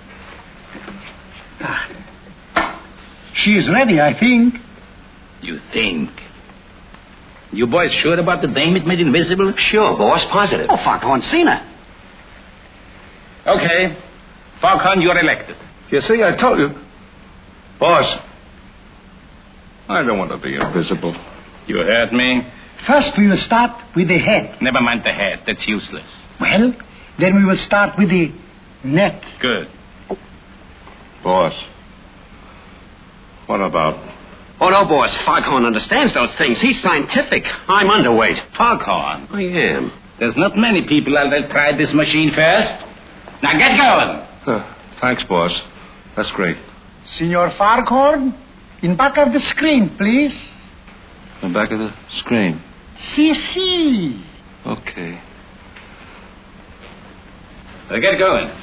She is ready, I think.
You think? You boys sure about the dame it made invisible?
Sure, boss. Positive.
Oh, Foghorn Cena.
Okay. Foghorn, you're elected.
You see, I told you.
Boss, I don't want to be invisible.
You heard me?
First, we will start with the head.
Never mind the head. That's useless.
Well, then we will start with the neck.
Good.
Boss, what about...
Oh, no, boss. Foghorn understands those things. He's scientific. I'm underweight.
Foghorn?
I am.
There's not many people that'll try this machine first. Now get going.
Thanks, boss. That's great.
Senor Foghorn, in back of the screen, please.
The back of the screen.
Si.
Okay.
Now get going.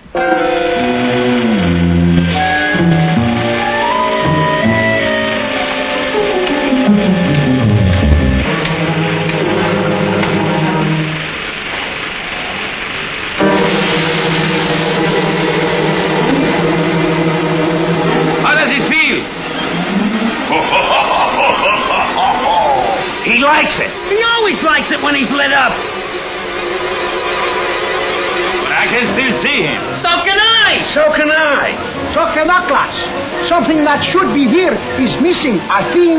He likes it. He always likes it when he's lit up.
But I can still see him.
So can I.
So can Atlas. Something that should be here is missing, I think.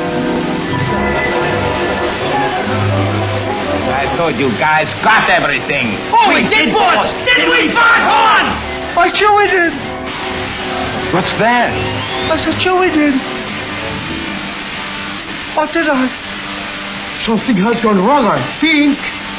I told you guys got everything.
Oh, we did, boss. Didn't we, Foghorn?
I sure we did.
What's that?
I said, sure we did. What did I? Something has gone wrong, I think.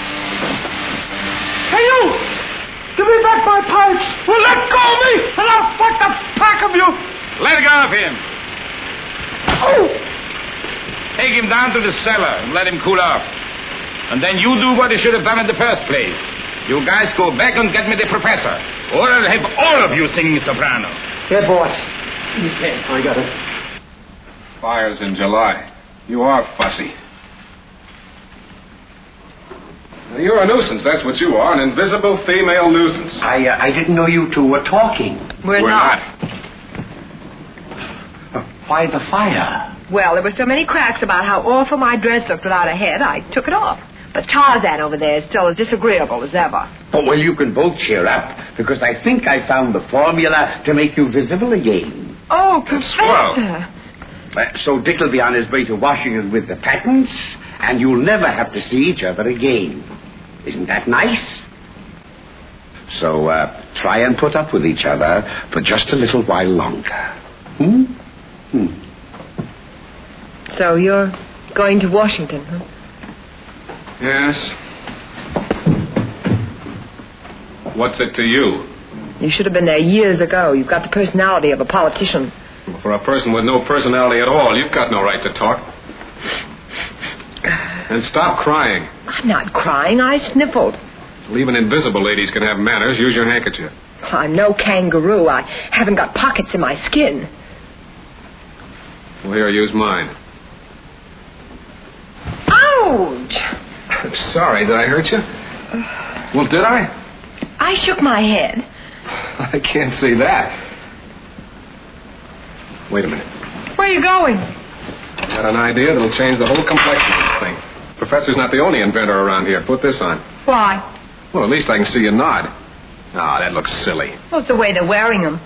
Hey, you! Give me back my pipes! Well, let go of me, and I'll fuck the pack of you!
Let go of him.
Oh!
Take him down to the cellar and let him cool off. And then you do what you should have done in the first place. You guys go back and get me the professor, or I'll have all of you singing soprano.
Yeah, boss. I got it.
Fires in July. You are fussy. You're a nuisance, that's what you are, an invisible female nuisance.
I didn't know you two were talking.
We're not.
Why the fire?
Well, there were so many cracks about how awful my dress looked without a head, I took it off. But Tarzan over there is still as disagreeable as ever.
Oh, well, you can both cheer up, because I think I found the formula to make you visible again.
Oh, Professor.
So Dick will be on his way to Washington with the patents, and you'll never have to see each other again. Isn't that nice? So, try and put up with each other for just a little while longer.
So you're going to Washington, huh?
Yes. What's it to you?
You should have been there years ago. You've got the personality of a politician.
For a person with no personality at all, you've got no right to talk. And stop crying.
I'm not crying. I sniffled.
Well, even invisible ladies can have manners. Use your handkerchief.
I'm no kangaroo. I haven't got pockets in my skin.
Well, here, use mine.
Ouch!
I'm sorry. Did I hurt you? Well, did I?
I shook my head.
I can't see that. Wait a minute.
Where are you going?
Got an idea that'll change the whole complexion of this thing. Professor's not the only inventor around here. Put this on.
Why?
Well, at least I can see you nod. Ah, that looks silly.
Well, it's the way they're wearing them.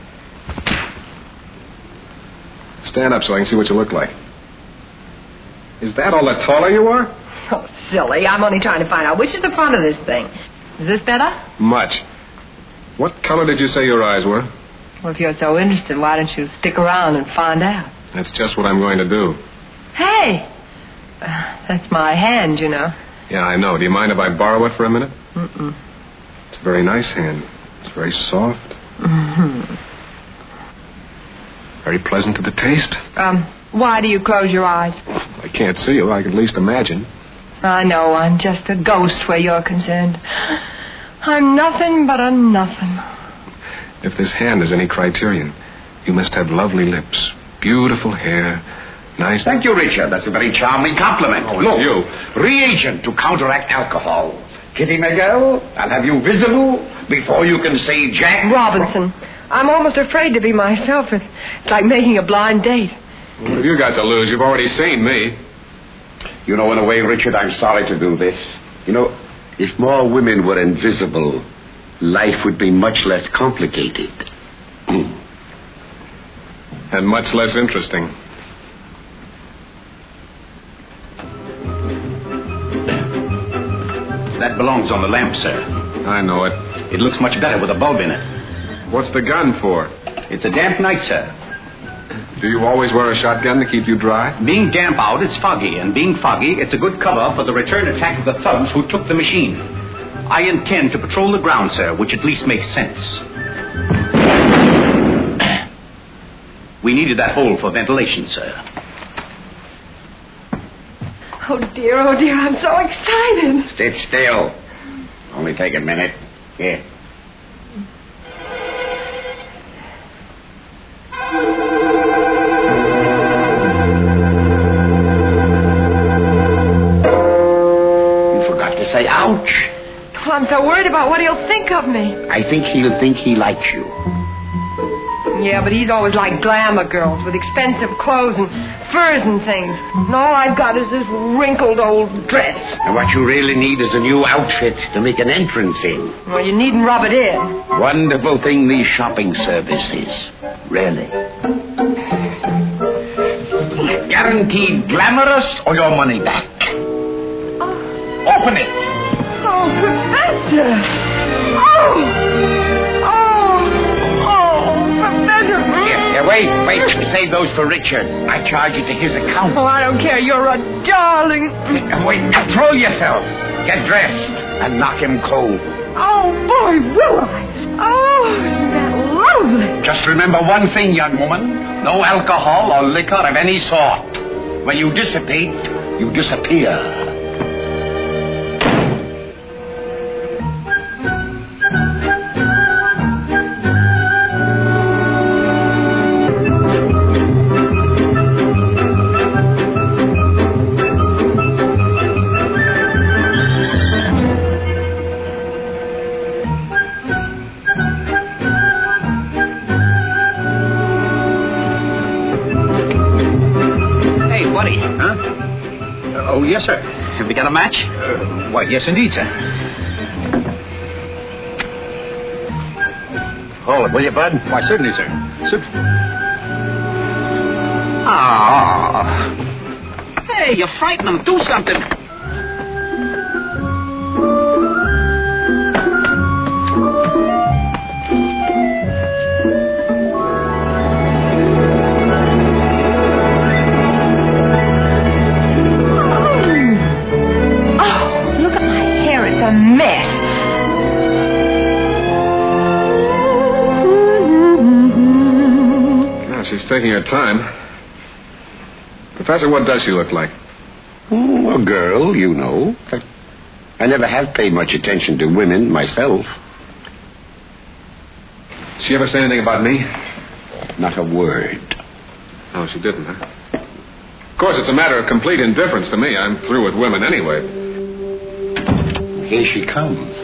Stand up so I can see what you look like. Is that all the taller you are?
Oh, silly. I'm only trying to find out which is the front of this thing. Is this better?
Much. What color did you say your eyes were?
Well, if you're so interested, why don't you stick around and find out?
That's just what I'm going to do.
Hey! That's my hand, you know.
Yeah, I know. Do you mind if I borrow it for a minute?
Mm-mm.
It's a very nice hand. It's very soft.
Mm-hmm.
Very pleasant to the taste.
Why do you close your eyes?
I can't see you. I can at least imagine.
I know, I'm just a ghost where you're concerned. I'm nothing but a nothing.
If this hand is any criterion, you must have lovely lips, beautiful hair, nice...
Thank you, Richard. That's a very charming compliment.
Oh,
Look,
you.
Reagent to counteract alcohol. Kitty McGill, I'll have you visible before you can say Jack...
Robinson, I'm almost afraid to be myself. It's like making a blind date.
What have you got to lose? You've already seen me.
You know, in a way, Richard, I'm sorry to do this.
You know, if more women were invisible, life would be much less complicated.
And much less interesting.
That belongs on the lamp, sir.
I know it.
It looks much better with a bulb in it.
What's the gun for?
It's a damp night, sir.
Do you always wear a shotgun to keep you dry?
Being damp out, it's foggy. And being foggy, it's a good cover for the return attack of the thugs who took the machine. I intend to patrol the ground, sir, which at least makes sense. We needed that hole for ventilation, sir.
Oh, dear, I'm so excited.
Sit still. Only take a minute. Here. You forgot to say ouch.
Oh, I'm so worried about what he'll think of me.
I think he'll think he likes you.
Yeah, but he's always like glamour girls with expensive clothes and furs and things. And all I've got is this wrinkled old dress.
And what you really need is a new outfit to make an entrance in.
Well, you needn't rub it in.
Wonderful thing, these shopping services. Really. Guaranteed glamorous or your money back. Open it.
Oh, Professor.
Here, wait. Save those for Richard. I charge it to his account.
Oh, I don't care. You're a darling.
Wait, control yourself. Get dressed and knock him cold.
Oh, boy, will I. Oh, isn't that lovely?
Just remember one thing, young woman. No alcohol or liquor of any sort. When you dissipate, you disappear.
Oh, yes, sir. Have we got a match? Why, yes, indeed, sir.
Hold it, will you, bud?
Why, certainly, sir.
Hey, you frighten them. Do something.
She's taking her time. Professor, what does she look like?
Oh, a girl, you know. I never have paid much attention to women myself.
Did she ever say anything about me?
Not a word.
Oh, she didn't, huh? Of course, it's a matter of complete indifference to me. I'm through with women anyway.
Here she comes.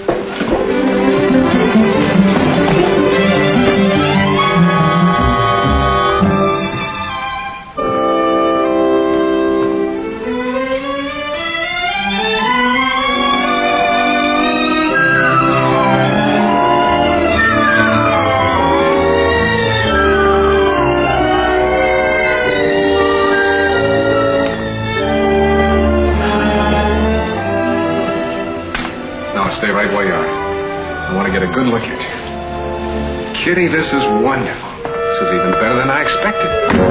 Stay right where you are. I want to get a good look at you. Kitty, this is wonderful. This is even better than I expected.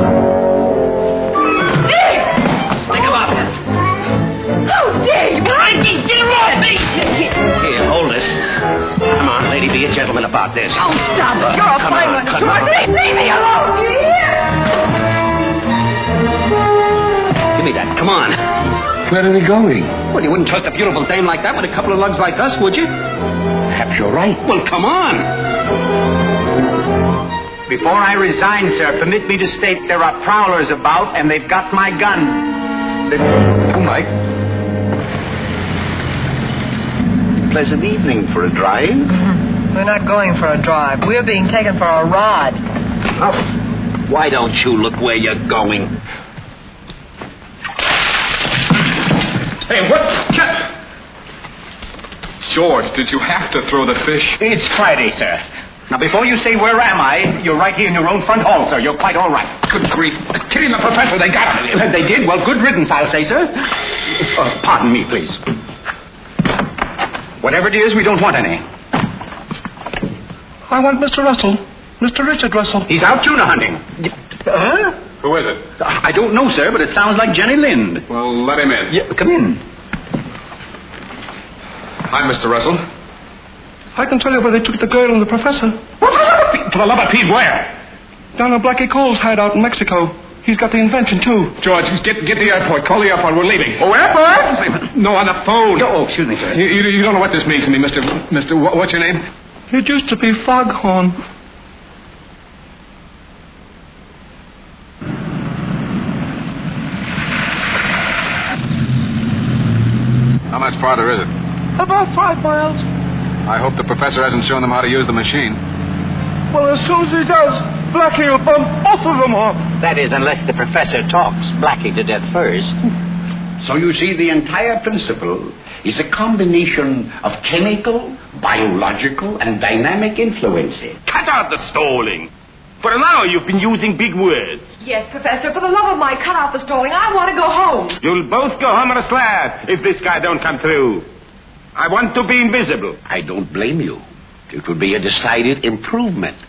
Dave!
Think about it.
Oh, Dave!
Get her off me! Here, hold this. Come on, lady, be a gentleman about this.
Oh, stop it. You're a fine one. Come on. Leave me alone. You hear?
Give me that. Come on.
Where are we going?
Well, you wouldn't trust a beautiful dame like that with a couple of lugs like us, would you?
Perhaps you're right.
Well, come on.
Before I resign, sir, permit me to state there are prowlers about, and they've got my gun.
Oh, Mike. Pleasant evening for a drive.
We're not going for a drive. We're being taken for a ride.
Oh, why don't you look where you're going?
Hey, what? George, did you have to throw the fish?
It's Friday, sir. Now, before you say, where am I, you're right here in your own front hall, sir. You're quite all right.
Good grief. Killing the professor, they got him.
They did? Well, good riddance, I'll say, sir. Pardon me, please. Whatever it is, we don't want any.
I want Mr. Russell. Mr. Richard Russell.
He's out tuna hunting.
Huh? Who is it?
I don't know, sir, but it sounds like Jenny Lind.
Well, let him in.
Yeah, come in.
Hi, Mr. Russell.
I can tell you where they took the girl and the professor.
For the love of Pete, where?
Down at Blackie Cole's hideout in Mexico. He's got the invention, too.
George, get the airport. Call the airport. We're leaving.
Oh, airport?
No, on the phone.
Oh, excuse me, sir.
You don't know what this means to me, Mr. What's your name?
It used to be Foghorn.
How much farther is it?
About 5 miles.
I hope the professor hasn't shown them how to use the machine.
Well, as soon as he does, Blackie will bump both of them off.
That is, unless the professor talks Blackie to death first.
So you see, the entire principle is a combination of chemical, biological, and dynamic influences.
Cut out the stalling. For an hour you've been using big words.
Yes, Professor, for the love of Mike, cut out the stalling. I want to go home.
You'll both go home on a slab if this guy don't come through. I want to be invisible.
I don't blame you. It would be a decided improvement.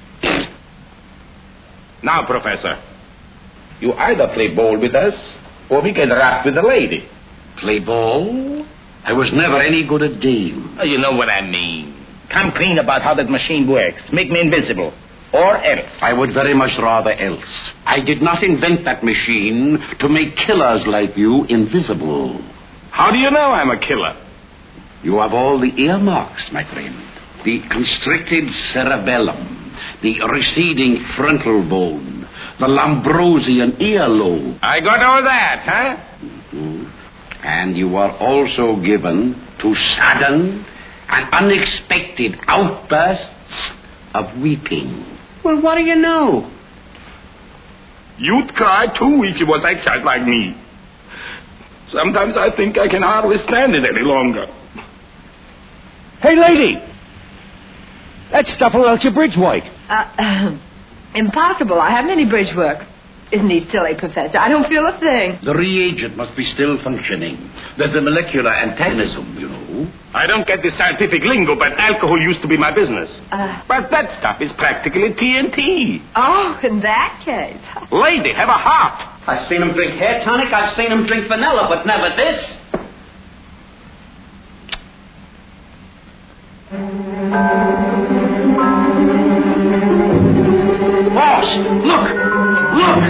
Now, Professor.
You either play ball with us, or we can rap with the lady. Play ball? I was never any good at game.
Oh, you know what I mean. Come clean about how that machine works. Make me invisible. Or else.
I would very much rather else. I did not invent that machine to make killers like you invisible.
How do you know I'm a killer?
You have all the earmarks, my friend. The constricted cerebellum, the receding frontal bone, the Lambrosian earlobe.
I got all that, huh?
Mm-hmm. And you are also given to sudden and unexpected outbursts of weeping.
Well, what do you know?
You'd cry too if you was exiled like me. Sometimes I think I can hardly stand it any longer.
Hey, lady! That stuff will melt your bridge work.
Impossible. I haven't any bridge work. Isn't he silly, Professor? I don't feel a thing.
The reagent must be still functioning. There's a molecular antagonism, you know.
I don't get the scientific lingo, but alcohol used to be my business. But that stuff is practically TNT.
Oh, in that case.
Lady, have a heart.
I've seen him drink hair tonic, I've seen him drink vanilla, but never this.
Boss, look! Look!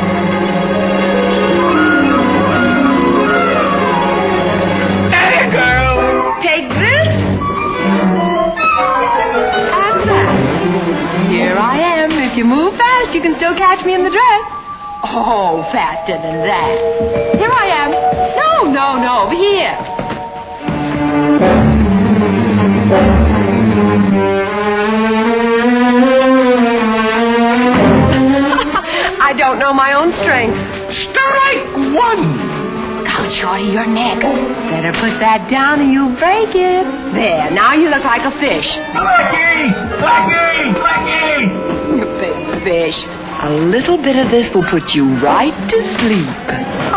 Hey, girl!
Take this. And that. Here I am. If you move fast, you can still catch me in the dress. Oh, faster than that. Here I am. No, over here. I don't know my own strength.
Strike one!
Look out, Shorty, you're next. Better put that down or you'll break it. There, now you look like a fish.
Blackie! Blackie! Blackie!
You big fish. A little bit of this will put you right to sleep.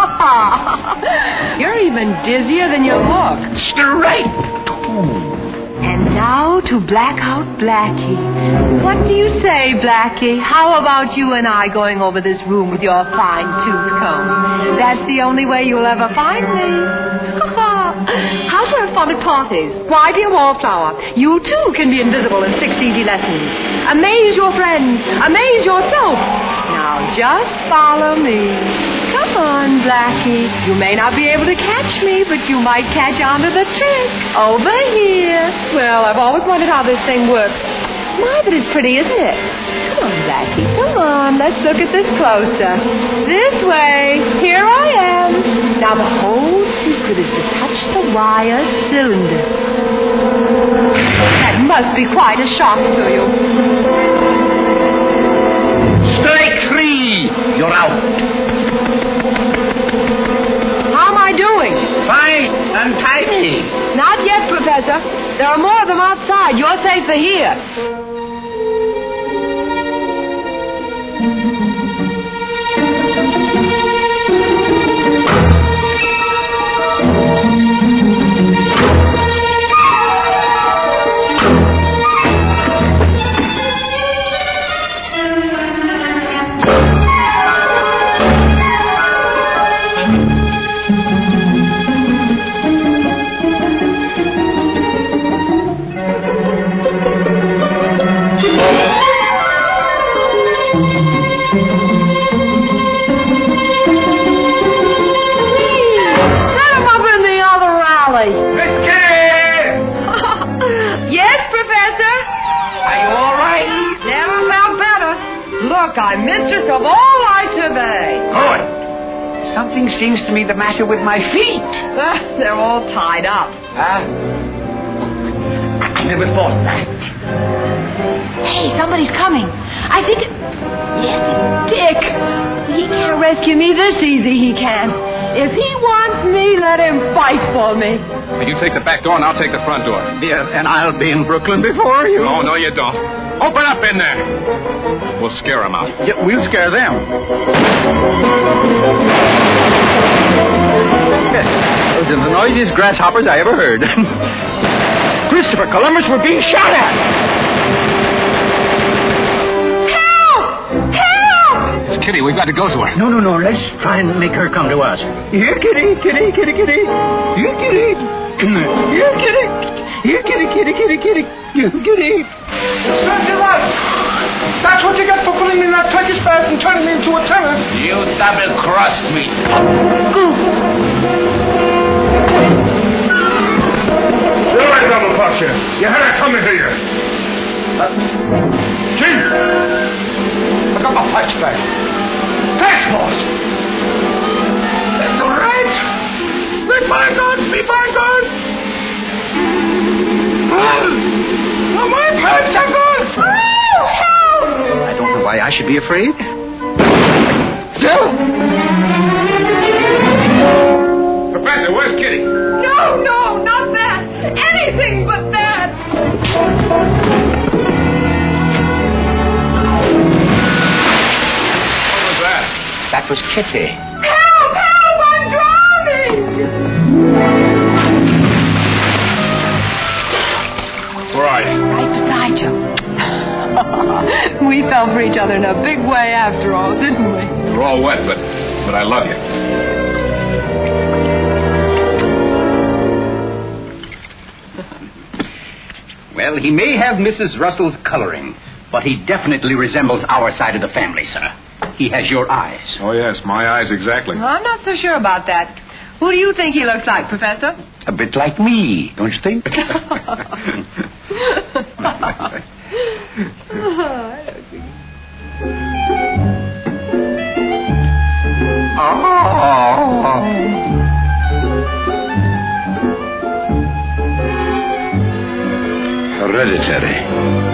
You're even dizzier than you look.
Straight!
And now to Blackout Blackie. What do you say, Blackie? How about you and I going over this room with your fine-tooth comb? That's the only way you'll ever find me. How to have fun at parties? Why, dear Wallflower, you too can be invisible in 6 easy lessons. Amaze your friends. Amaze yourself. Now just follow me. Come Come on, Blackie. You may not be able to catch me, but you might catch on to the trick. Over here. Well, I've always wondered how this thing works. My, but it's pretty, isn't it? Come on, Blackie. Come on. Let's look at this closer. This way. Here I am. Now, the whole secret is to touch the wire cylinder. That must be quite a shock to you.
Strike 3! You're out.
How am I doing?
Fine and tidy.
Not yet, Professor. There are more of them outside. You're safer here. I'm mistress of all I survey.
Good. Something seems to be the matter with my feet.
They're all tied up.
I never thought that.
Hey, somebody's coming. I think yes, Dick. He can't rescue me this easy, he can. If he wants me, let him fight for me.
You take the back door and I'll take the front door.
Yeah, and I'll be in Brooklyn before you.
No, you don't. Open up in there. We'll scare them out.
Yeah, we'll scare them. Those are the noisiest grasshoppers I ever heard. Christopher Columbus, we're being shot at.
It's Kitty. We've got to go to her.
No. Let's try and make her come to us. Here, Kitty. Here, Kitty. Here, Kitty. Here, Kitty. You, Kitty.
Serves you right. That's what you get for putting me in that Turkish bath and turning me into a tenor.
You double-crossed me.
Well, I double-crossed you. You had to come in here.
Chief! I got my pipes back. Thanks, boss.
That's all right. Be bygones. Oh, my pipes are gone. Oh, help!
I don't know why I should be afraid.
Professor, where's Kitty?
No, not that. Anything but that.
What was that?
That was Kitty.
Help! I'm drowning!
Where are you?
Right beside you. We fell for each other in a big way after all, didn't we?
We're all wet, but I love you.
Well, he may have Mrs. Russell's coloring, but he definitely resembles our side of the family, sir. He has your eyes.
Oh, yes, my eyes exactly.
I'm not so sure about that. Who do you think he looks like, Professor?
A bit like me, don't you think?
Hereditary.